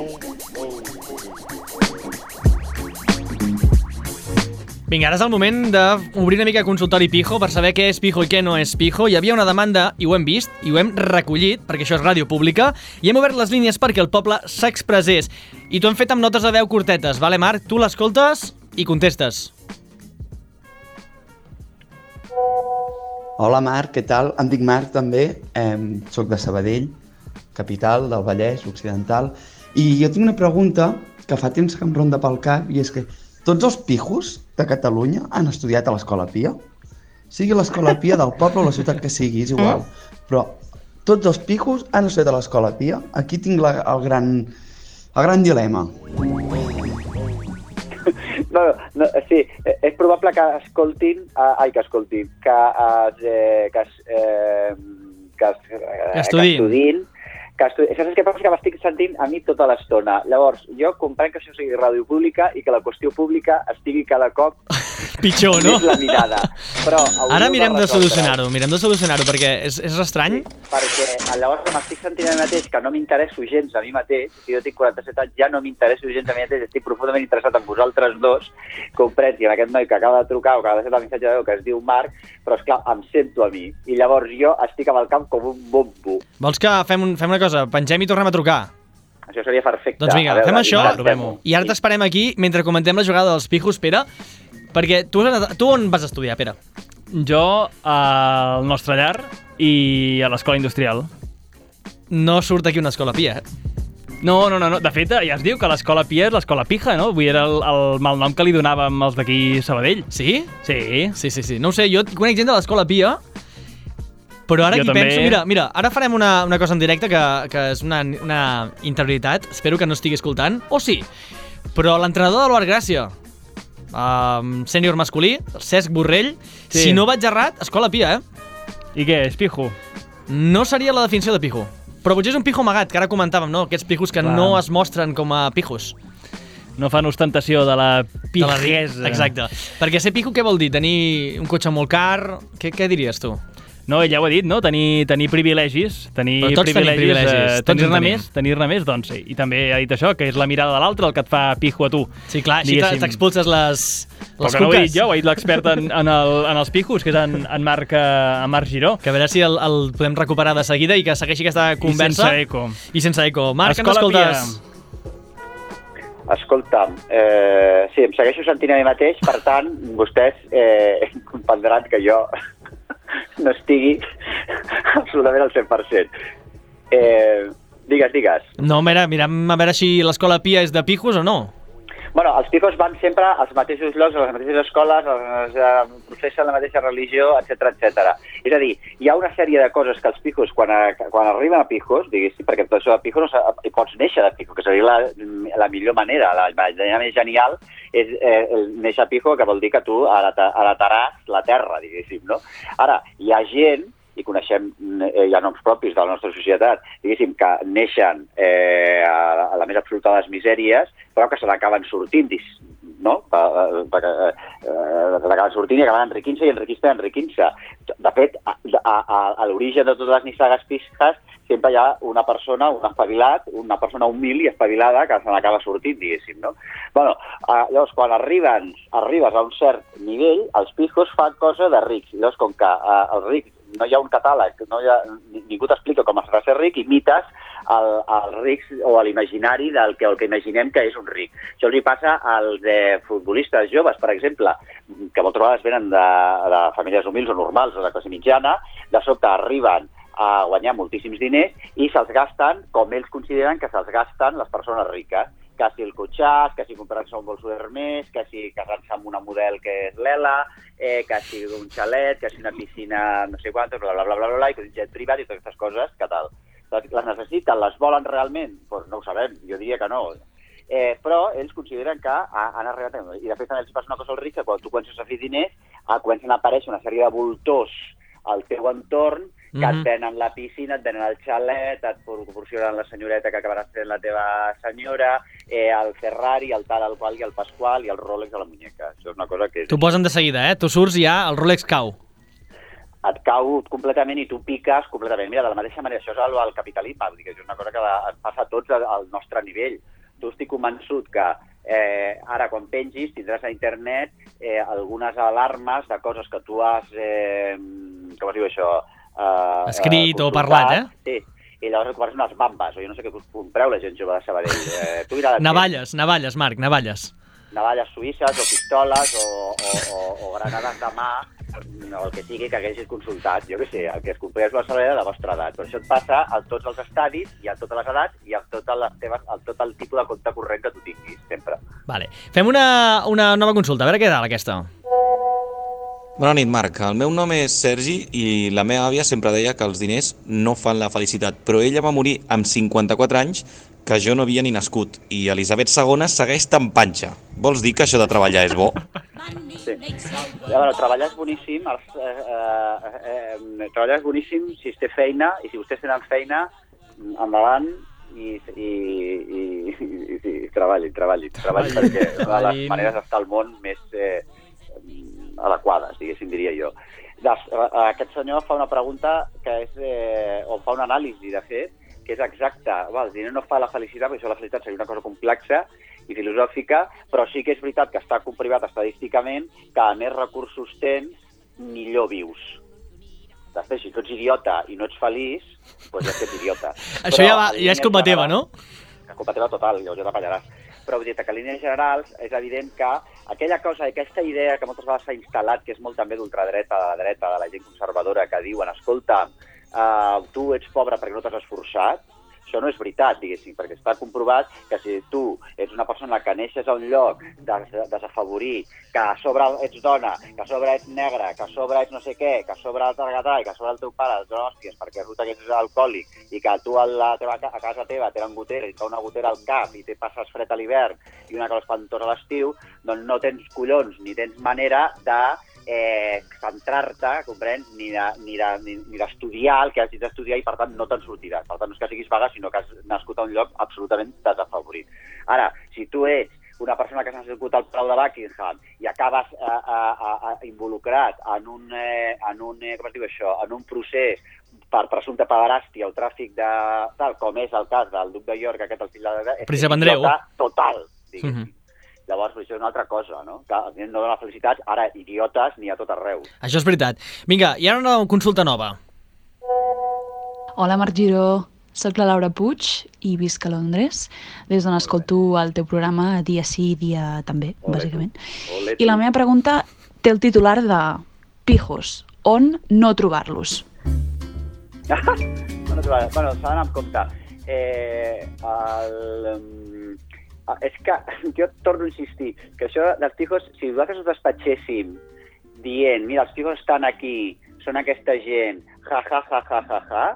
Vinga, ara és el moment d'obrir una mica consultori pijo per saber què és pijo i què no és pijo. Hi havia una demanda, i ho hem vist, i ho hem recollit, perquè això és ràdio pública, i hem obert les línies perquè el poble s'expressés. I t'ho hem fet amb notes de veu curtetes, vale, Marc? Tu l'escoltes i contestes. Hola, Marc, què tal? Em dic Marc, també. Eh, soc de Sabadell, capital del Vallès Occidental. I jo tinc una pregunta que fa temps que em ronda pel cap, i és que tots els pijos de Catalunya han estudiat a l'Escola Pia? Sigui l'Escola Pia del poble o la ciutat que sigui, és igual. Però tots els pijos han estudiat a l'Escola Pia? Aquí tinc la, el, gran, el gran dilema. No, no, sí, és probable que escoltin, eh, ai, que escoltin, que es, eh, que es, eh, que es, eh, que estudin, que estudi... Saps què passa? Que m'estic sentint a mi tota l'estona. Llavors, jo comprenc que això sigui ràdio pública i que la qüestió pública estigui cada cop pitjor, no? més laminada. Però ara mirem de, de solucionar-ho, mirem de solucionar-ho, perquè és, és estrany. Sí, perquè llavors m'estic sentint a mi mateix que no m'interesso gens a mi mateix, si jo tinc quaranta-set anys ja no m'interesso gens a mi mateix, estic profundament interessat en vosaltres dos, comprens, i en aquest noi que acaba de trucar o que acaba de fer el missatge de veu que es diu Marc, però esclar, em sento a mi, i llavors jo estic amb el camp com un bombo. Vols que fem, un, fem una cosa, pengem i tornem a trucar? Això seria perfecte. Doncs vinga, veure, fem això i ara t'esperem aquí mentre comentem la jugada dels pijos, Pere, perquè tu, tu on vas estudiar, Pere? Jo al nostre llar i a l'escola industrial. No surt aquí una escola Pia, eh? No, no, no, no. De fet, ja es diu que l'escola Pia és l'escola pija, no? Vull dir, era el, el malnom que li donàvem els d'aquí Sabadell. Sí? Sí. Sí, sí, sí. No ho sé, jo conec gent de l'escola Pia, però ara jo aquí també... penso... Mira, mira, ara farem una, una cosa en directe que, que és una, una interioritat. Espero que no estigui escoltant. O sí, però l'entrenador de l'Uart Gràcia, um, sènior masculí, Cesc Borrell, sí. Si no vaig errat, escola Pia, eh? I què, és pijo? No seria la definició de pijo. Però potser és un pijo amagat, que ara comentàvem, no? Aquests pijos que Clar. no es mostren com a pijos. No fan ostentació de la pijesa. Exacte. Perquè ser pijo què vol dir? Tenir un cotxe molt car? Què, què diries tu? No, ell ja ho ha dit, no? Tenir, tenir privilegis. Tenir Però tots privilegis, tenim privilegis. Eh, tenir-ne més, tenir-ne més, doncs sí. I també ha dit això, que és la mirada de l'altre el que et fa pijo a tu. Sí, clar, així t'expulses les, Les cuques. No ho he dit jo, ho ha dit l'expert en, en, el, en els pijos, que és en, en, Marc, en Marc Giró. Que a veure si el, el podem recuperar de seguida i que segueixi aquesta conversa. I sense eco. I sense eco. Marc, ens escoltes? Escolta'm, eh, sí, em segueixo sentint a mi mateix, per tant, vostès eh, comprendran que jo no estigui absolutament al cent per cent. Eh, digues, digues. No, mira, mirem a veure si l'escola Pia és de pijos o no. Bueno, els pijos van sempre als mateixos llocs, a les mateixes escoles, els, eh, professen la mateixa religió, etcètera, etcètera. És a dir, hi ha una sèrie de coses que els pijos, quan, a, quan arriben a pijos, diguéssim, perquè tot això de pijos no hi pots néixer de pijo, que seria la, la millor manera, la, la idea més genial és eh, el néixer a pijo, que vol dir que tu heretaràs la terra, diguéssim, no? Ara, hi ha gent, i coneixem, eh, hi ha noms propis de la nostra societat, diguéssim, que neixen eh, a, a la més absoluta de les misèries, però que se n'acaben sortint, no? Perquè eh, acaben sortint i acaben enriquint-se i enriquint-se i enriquint-se. De fet, a, a, a l'origen de totes les nissagues pisques sempre hi ha una persona, un espavilat, una persona humil i espavilada que se n'acaba sortint, diguéssim, no? Bueno, eh, llavors, quan arriben, arribes a un cert nivell, els pijos fan cosa de rics. Llavors, com que eh, els rics no hi ha un catàleg, no hi ha, ningú t'explica com es fa ser ric, imites el, el rics o l'imaginari del que, el que imaginem que és un ric. Això els hi passa als eh, futbolistes joves, per exemple, que moltes vegades venen de, de famílies humils o normals o de classe mitjana, de sobte arriben a guanyar moltíssims diners i se'ls gasten com ells consideren que se'ls gasten les persones riques. Que si el cotxàs, que si comprar-se un bolso d'Hermès, que si casar-se amb una model que és l'Ela, eh, que si un xalet, que si una piscina no sé quantes, bla, bla, bla, bla, bla, i que un jet privat i totes aquestes coses, què tal? Les necessiten, les volen realment? Doncs pues no ho sabem, jo diria que no. Eh, però ells consideren que han arribat... I de fet també els passa una cosa als rics, que quan tu comences a fer diners, ah, comencen a aparèixer una sèrie de voltors al teu entorn, que mm-hmm. et venen la piscina, et venen el xalet, et proporcionen la senyoreta que acabaràs sent la teva senyora, eh, el Ferrari, el tal, el qual i el Pasqual i el Rolex a la muñeca. Això és una cosa que... És... T'ho posen de seguida, eh? Tu surts i ja el Rolex cau. Et cau completament i tu piques completament. Mira, de la mateixa manera, això és el, el capitalisme, vull dir que és una cosa que ens passa a tots al nostre nivell. Tu estic convençut que eh, ara quan pengis tindràs a internet eh, algunes alarmes de coses que tu has, eh, com es diu això? Eh, Escrit eh, o parlat, eh? Sí, i llavors recuperes unes bambes, o jo no sé què us compreu la gent jove de Sabadell. Eh, tu navalles, navalles, Marc, navalles. Navalles suïsses o pistoles o, o, o, o granades de mà, o el que sigui que haguessis consultat, jo què sé, el que es comprés a Sabadell de la vostra edat. Però això et passa a tots els estadis i a totes les edats i a totes les teves, a tot el tipus de compte corrent que tu tinguis, sempre. Vale. Fem una, una nova consulta, a veure què tal aquesta. Bona nit, Marc. El meu nom és Sergi i la meva àvia sempre deia que els diners no fan la felicitat, però ella va morir amb cinquanta-quatre anys que jo no havia ni nascut, i Elisabet segona segueix tan panxa. Vols dir que això de treballar és bo? Sí. Ja, bueno, treballar és boníssim, els, eh, eh, eh, treballar és boníssim si es té feina, i si vostès tenen feina, endavant, i, i, i, i, i, i treballin, treballin, treballin, perquè és una de les maneres d'estar al món més eh, adequades, diguéssim, diria jo. Des, aquest senyor fa una pregunta que és, eh, o fa una anàlisi, de fet, que és exacta. El diner no fa la felicitat, perquè això la felicitat seria una cosa complexa i filosòfica, però sí que és veritat que està comprovat estadísticament que a més recursos tens, millor vius. Després, si tu ets idiota i no ets feliç, doncs ja ets idiota. Això però, ja, va, ja és culpa teva, no? És culpa teva total, ja ho t'apallaràs. Però vull dir que a línies generals és evident que aquella cosa, aquesta idea que moltes vegades s'ha instal·lat, que és molt també d'ultradreta, de la dreta, de la gent conservadora, que diuen, escolta, Uh, tu ets pobre perquè no t'has esforçat, això no és veritat, diguéssim, perquè està comprovat que si tu ets una persona que neixes a un lloc des desafavorit, que a sobre ets dona, que a sobre ets negra, que a sobre ets no sé què, que a sobre el targatà i que a sobre el teu pare et dona hòsties perquè resulta que ets alcohòlic i que tu a, la teva, a casa teva tenen gotera i et fa una gotera al cap i te passes fred a l'hivern i una cosa espantosa a l'estiu, doncs no tens collons ni tens manera de eh, centrar-te, comprens, ni d'estudiar de, ni, ni el que hagis d'estudiar i per tant no te'n sortiràs. Per tant no és que siguis vaga, sinó que has nascut a un lloc absolutament desafavorit. Ara, si tu ets una persona que s'ha nascut al Palau de Buckingham i acabes eh, eh, eh, involucrat en un, eh, en un, eh, com es diu això, en un procés per presumpte pederàstia o tràfic de tal, com és el cas del duc de York, aquest el fill de... Príncep Andreu. Total, diguéssim. Mm-hmm. Llavors, això és una altra cosa, no? Que no dona felicitats, ara, idiotes n'hi ha tot arreu. Això és veritat. Vinga, hi ha una consulta nova. Hola, Marc Giró. Soc la Laura Puig i visc a Londres, des d'on escolto el teu programa dia sí, dia també, bàsicament. I la meva pregunta té el titular de Pijos, on no trobar-los? no trobar bueno, s'ha d'anar amb compte. Eh, el, um, és que jo torno a insistir que això dels pijos, si nosaltres us despatxéssim dient, mira, els pijos estan aquí, són aquesta gent, ja, ja, ja, ja, ja, ja,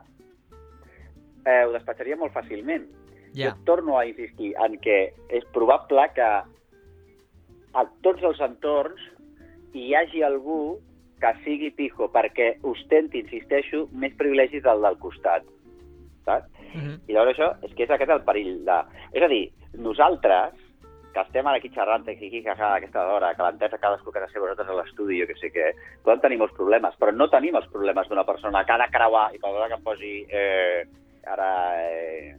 Eh, ho despatxaria molt fàcilment. Yeah. Jo torno a insistir en que és probable que a tots els entorns hi hagi algú que sigui pijo perquè ostenti, insisteixo, més privilegis del del costat. Saps? Mm-hmm. I llavors això és que és aquest el perill de... És a dir, nosaltres, que estem ara aquí xerrant, aquí, a aquesta hora, que l'entesa cadascú que té vosaltres a l'estudi, jo que sé què, podem tenir molts problemes, però no tenim els problemes d'una persona que ha de creuar, i perdona que em posi... Eh, ara eh,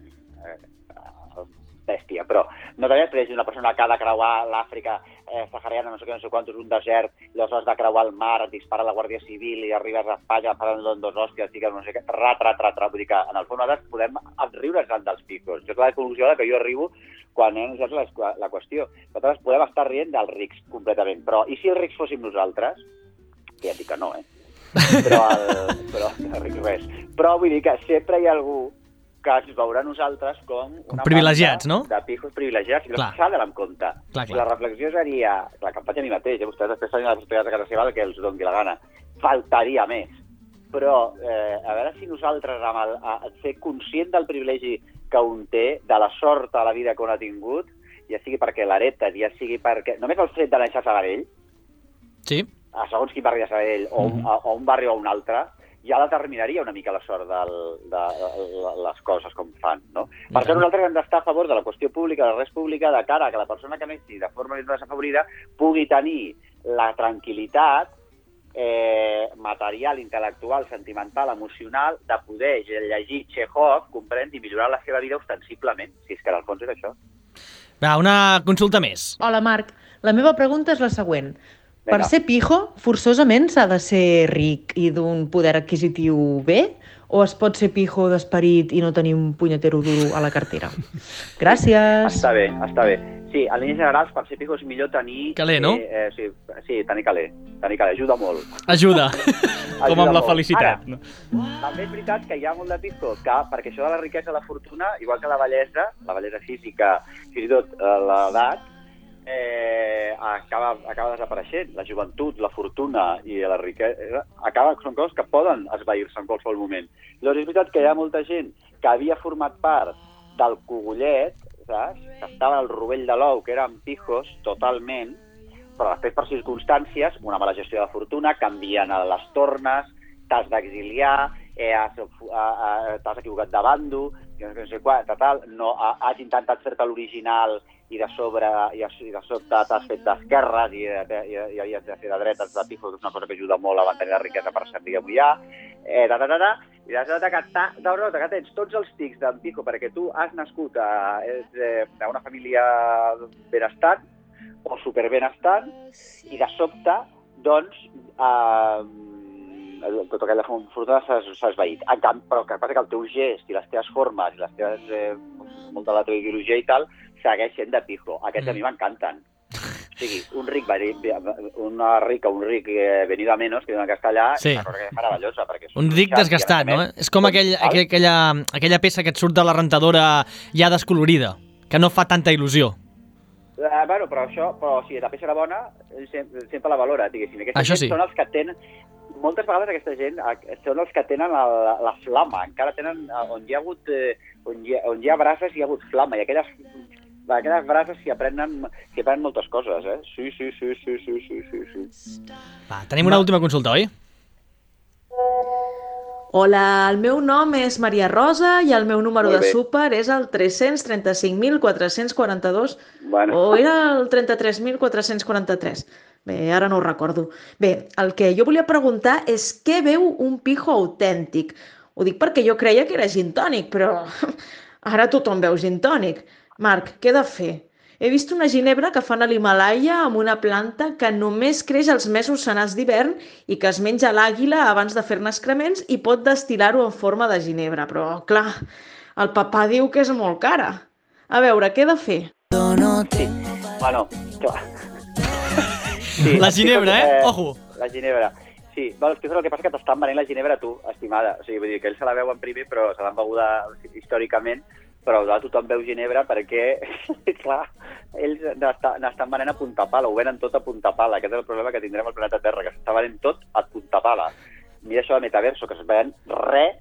eh, bèstia, però no t'havia després una persona que ha de creuar l'Àfrica eh, sahariana, no sé què, no sé quantos, un desert, llavors has de creuar el mar, et dispara la Guàrdia Civil i arribes a Espanya parlant dos hòsties, i que no sé què, rat, rat, rat, rat, vull dir que en el fons nosaltres podem riure's dels picos. Jo és la conclusió que jo arribo quan és la, la qüestió. Nosaltres podem estar rient dels rics completament, però i si els rics fóssim nosaltres? Que ja dic que no, eh? Però, el, però res. Però vull dir que sempre hi ha algú que ens veurà nosaltres com una privilegiats, no? De pijos privilegiats, i s'ha d'anar en compte. Clar, clar. La reflexió seria, la que em faig a mi mateix, eh? Vostès després fan les activitats a casa seva el que els doni la gana. Faltaria més. Però eh, a veure si nosaltres, amb el, a, a ser conscient del privilegi que un té, de la sort a la vida que un ha tingut, ja sigui perquè l'hereta, ja sigui perquè... Només el fet de néixer a Sabadell, sí. a segons quin barri de Sabadell, o, mm. a, o un barri o un altre, ja determinaria una mica la sort del, de, de, de les coses com fan, no? Per això nosaltres hem d'estar a favor de la qüestió pública, de la res pública, de cara a que la persona que neixi de forma més desafavorida pugui tenir la tranquil·litat eh, material, intel·lectual, sentimental, emocional, de poder llegir Chekhov, comprèn, i millorar la seva vida ostensiblement, si és que en el fons és això. Va, una consulta més. Hola, Marc. La meva pregunta és la següent. Per ser pijo, forçosament s'ha de ser ric i d'un poder adquisitiu bé? O es pot ser pijo d'esperit i no tenir un punyetero duro a la cartera? Gràcies. Està bé, està bé. Sí, en línies generals, per ser pijo és millor tenir... Calé, no? Eh, eh, sí, sí, tenir calé. Tenir calé, ajuda molt. Ajuda. ajuda Com amb la molt. felicitat. Ara, també és veritat que hi ha molt de pijo, que, perquè això de la riquesa i la fortuna, igual que la bellesa, la bellesa física, fins i tot eh, l'edat, Eh, acaba, acaba desapareixent. La joventut, la fortuna i la riquesa acaba, són coses que poden esvair-se en qualsevol moment. Llavors és veritat que hi ha molta gent que havia format part del cogollet, saps? Que estava al rovell de l'ou, que eren pijos totalment, però després per circumstàncies, una mala gestió de fortuna, canvien a les tornes, t'has d'exiliar, eh, has, eh, t'has equivocat de bando, no sé què, tal, no, has intentat fer-te l'original i de sobre i de sobte t'has fet d'esquerres i, i, i havies de fer de dretes, de pijos, que és una cosa que ajuda molt a mantenir la riquesa per servir a mullar, eh, da, da, da, da, i de sobte que, ta, de sobte que tens tots els tics d'en pijo perquè tu has nascut a, eh, a una família benestant o superbenestant i de sobte, doncs, eh, tota aquella fortuna s'ha esvaït. En canvi, però el que passa que el teu gest i les teves formes i les teves, eh, molt de la teva ideologia i tal, segueix sent de pijo. Aquests mm. a mi m'encanten. O sigui, un ric, una rica, un ric eh, venido a menos, que diuen en castellà, sí. És una cosa que és meravellosa. Un ric desgastat, no? És com aquell, aquell, aquella, aquella peça que et surt de la rentadora ja descolorida, que no fa tanta il·lusió. Uh, bueno, però això, però si la peça era bona, sempre, sempre la valora, diguéssim. Aquesta això gent sí. Són els que tenen... Moltes vegades aquesta gent són els que tenen la, la, la flama, encara tenen on hi ha hagut, eh, on, hi ha, on hi ha brases hi ha hagut flama, i aquelles, aquelles brases s'hi aprenen, s'hi aprenen moltes coses, eh? Sí, sí, sí, sí, sí, sí, sí, sí. Va, tenim una Va. última consulta, oi? Hola, el meu nom és Maria Rosa i el meu número de súper és el tres-cents trenta-cinc mil quatre-cents quaranta-dos, bueno. O era el trenta-tres mil quatre-cents quaranta-tres. Bé, ara no ho recordo. Bé, el que jo volia preguntar és què veu un pijo autèntic. Ho dic perquè jo creia que era gin tònic, però ara tothom veu gin tònic. Marc, què he de fer? He vist una ginebra que fan a l'Himàlaia amb una planta que només creix als mesos senars d'hivern i que es menja l'àguila abans de fer-ne excrements i pot destil·lar-ho en forma de ginebra. Però, clar, el papà diu que és molt cara. A veure, què he de fer? Sí, bueno, clar. Sí, la ginebra, eh? eh? Ojo! La ginebra. Sí, bueno, el que passa és que t'estan venent la ginebra tu, estimada. O sigui, vull dir que ells se la veuen primer, però se l'han beguda històricament, però tothom veu ginebra perquè, clar, ells n'estan venent a punta pala, ho venen tot a punta pala. Aquest és el problema que tindrem al planeta Terra, que s'està venent tot a punta pala. Mira això de metaverso, que es ven res,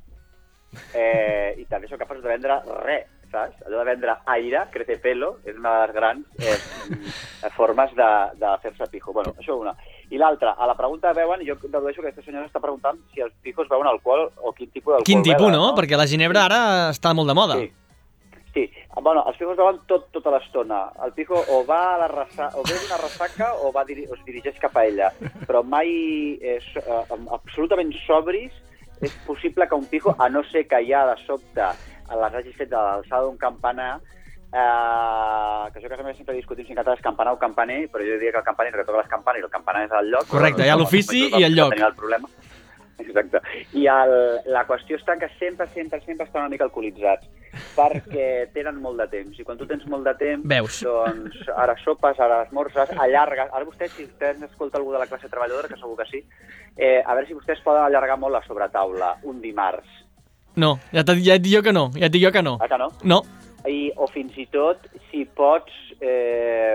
eh, i també això que fas de vendre res, saps? Allò de vendre aire, crece pelo, és una de les grans eh, formes de, de fer-se pijo. Bueno, això una. I l'altra, a la pregunta veuen, jo dedueixo que aquesta senyora està preguntant si els pijos veuen alcohol o quin tipus d'alcohol Quin tipus, veuen, no? Perquè la ginebra ara està molt de moda. Sí. Sí, bueno, els pijos veuen tot, tota l'estona. El pijo o va a la ressa... o ve d'una ressaca o, va diri... o es dirigeix cap a ella. Però mai és eh, absolutament sobris. És possible que un pijo, a no ser que ja de sobte les hagis fet de l'alçada d'un campanar, eh, que això que a més sempre discutim si en català és campanar o campaner, però jo diria que el campaner és que toca les campanes i el campanar és al lloc. Correcte, hi ha l'ofici i el lloc. El problema. Exacte. I el, la qüestió està que sempre, sempre, sempre estan una mica alcoholitzats, perquè tenen molt de temps. I quan tu tens molt de temps, Veus. doncs ara sopes, ara esmorzes, allargues. Ara vostès, si vostès escolta algú de la classe treballadora, que segur que sí, eh, a veure si vostès poden allargar molt la sobretaula un dimarts. No, ja, ja et dic jo que no, ja et dic jo que no. Ah, que no? No. I, o fins i tot, si pots... Eh,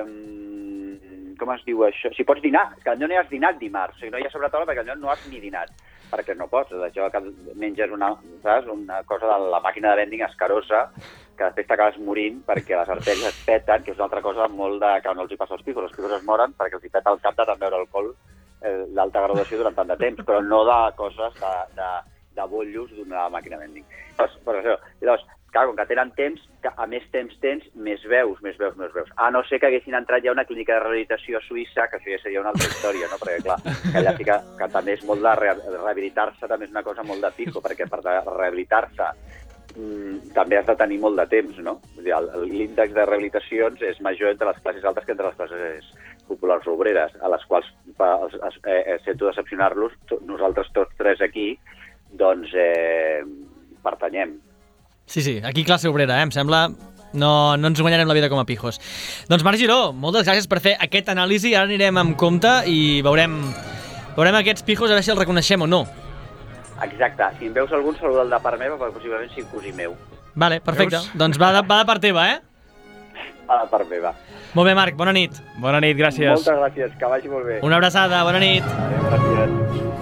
com es diu això? Si pots dinar, que allò no hi has dinat dimarts, o sigui, no hi ha sobretaula perquè allò no has ni dinat, perquè no pots, això que menges una, saps, una cosa de la màquina de vending escarosa, que després t'acabes morint perquè les artèries et peten, que és una altra cosa molt de, que no els hi passa als pijos, els pijos es moren perquè els hi peta el cap de tant beure alcohol eh, d'alta graduació durant tant de temps, però no de coses de, de, de bollos d'una màquina de vending. Doncs, per això, llavors, clar, com que tenen temps, que a més temps tens, més veus, més veus, més veus. A no ser que haguessin entrat ja a una clínica de rehabilitació a Suïssa, que això ja seria una altra història, no? Perquè, clar, que allà sí que, que també és molt de re rehabilitar-se, també és una cosa molt de pijo, perquè per rehabilitar-se mmm, també has de tenir molt de temps, no? L'índex de rehabilitacions és major entre les classes altes que entre les classes populars obreres, a les quals eh, sento decepcionar-los, nosaltres tots tres aquí, doncs eh, pertanyem. Sí, sí, aquí classe obrera, eh? Em sembla... No, no ens guanyarem la vida com a pijos. Doncs Marc Giró, moltes gràcies per fer aquest anàlisi. Ara anirem amb compte i veurem, veurem aquests pijos a veure si els reconeixem o no. Exacte. Si em veus algun, saluda el de part meva, perquè possiblement sigui cosí meu. Vale, perfecte. Veus? Doncs va de, va de part teva, eh? Va de part meva. Molt bé, Marc, bona nit. Bona nit, gràcies. Moltes gràcies, que vagi molt bé. Una abraçada, bona nit. Gràcies.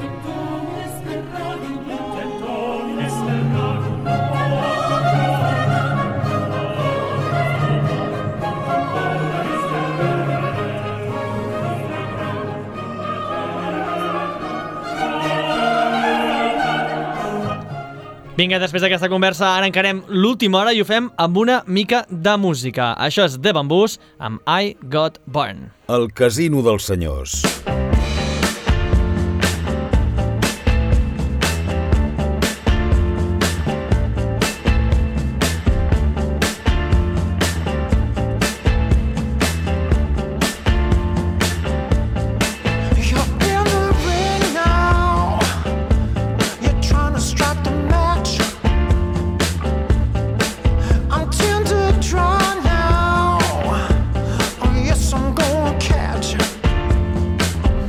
Vinga, després d'aquesta conversa, ara encarem l'última hora i ho fem amb una mica de música. Això és The Bamboos amb I Got Burned. El casino dels senyors. Catch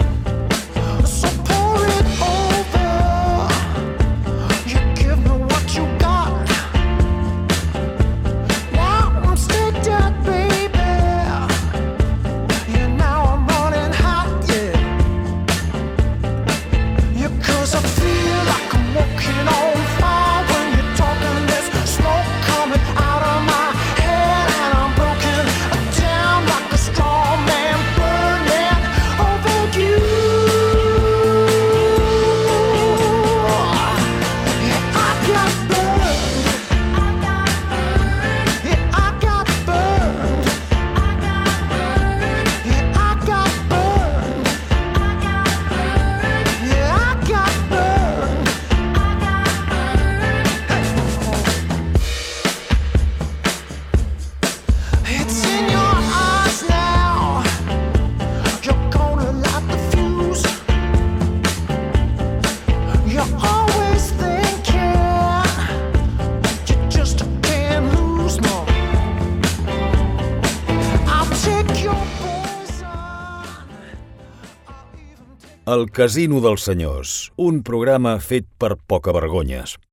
El Casino dels Senyors, un programa fet per pocavergonyes.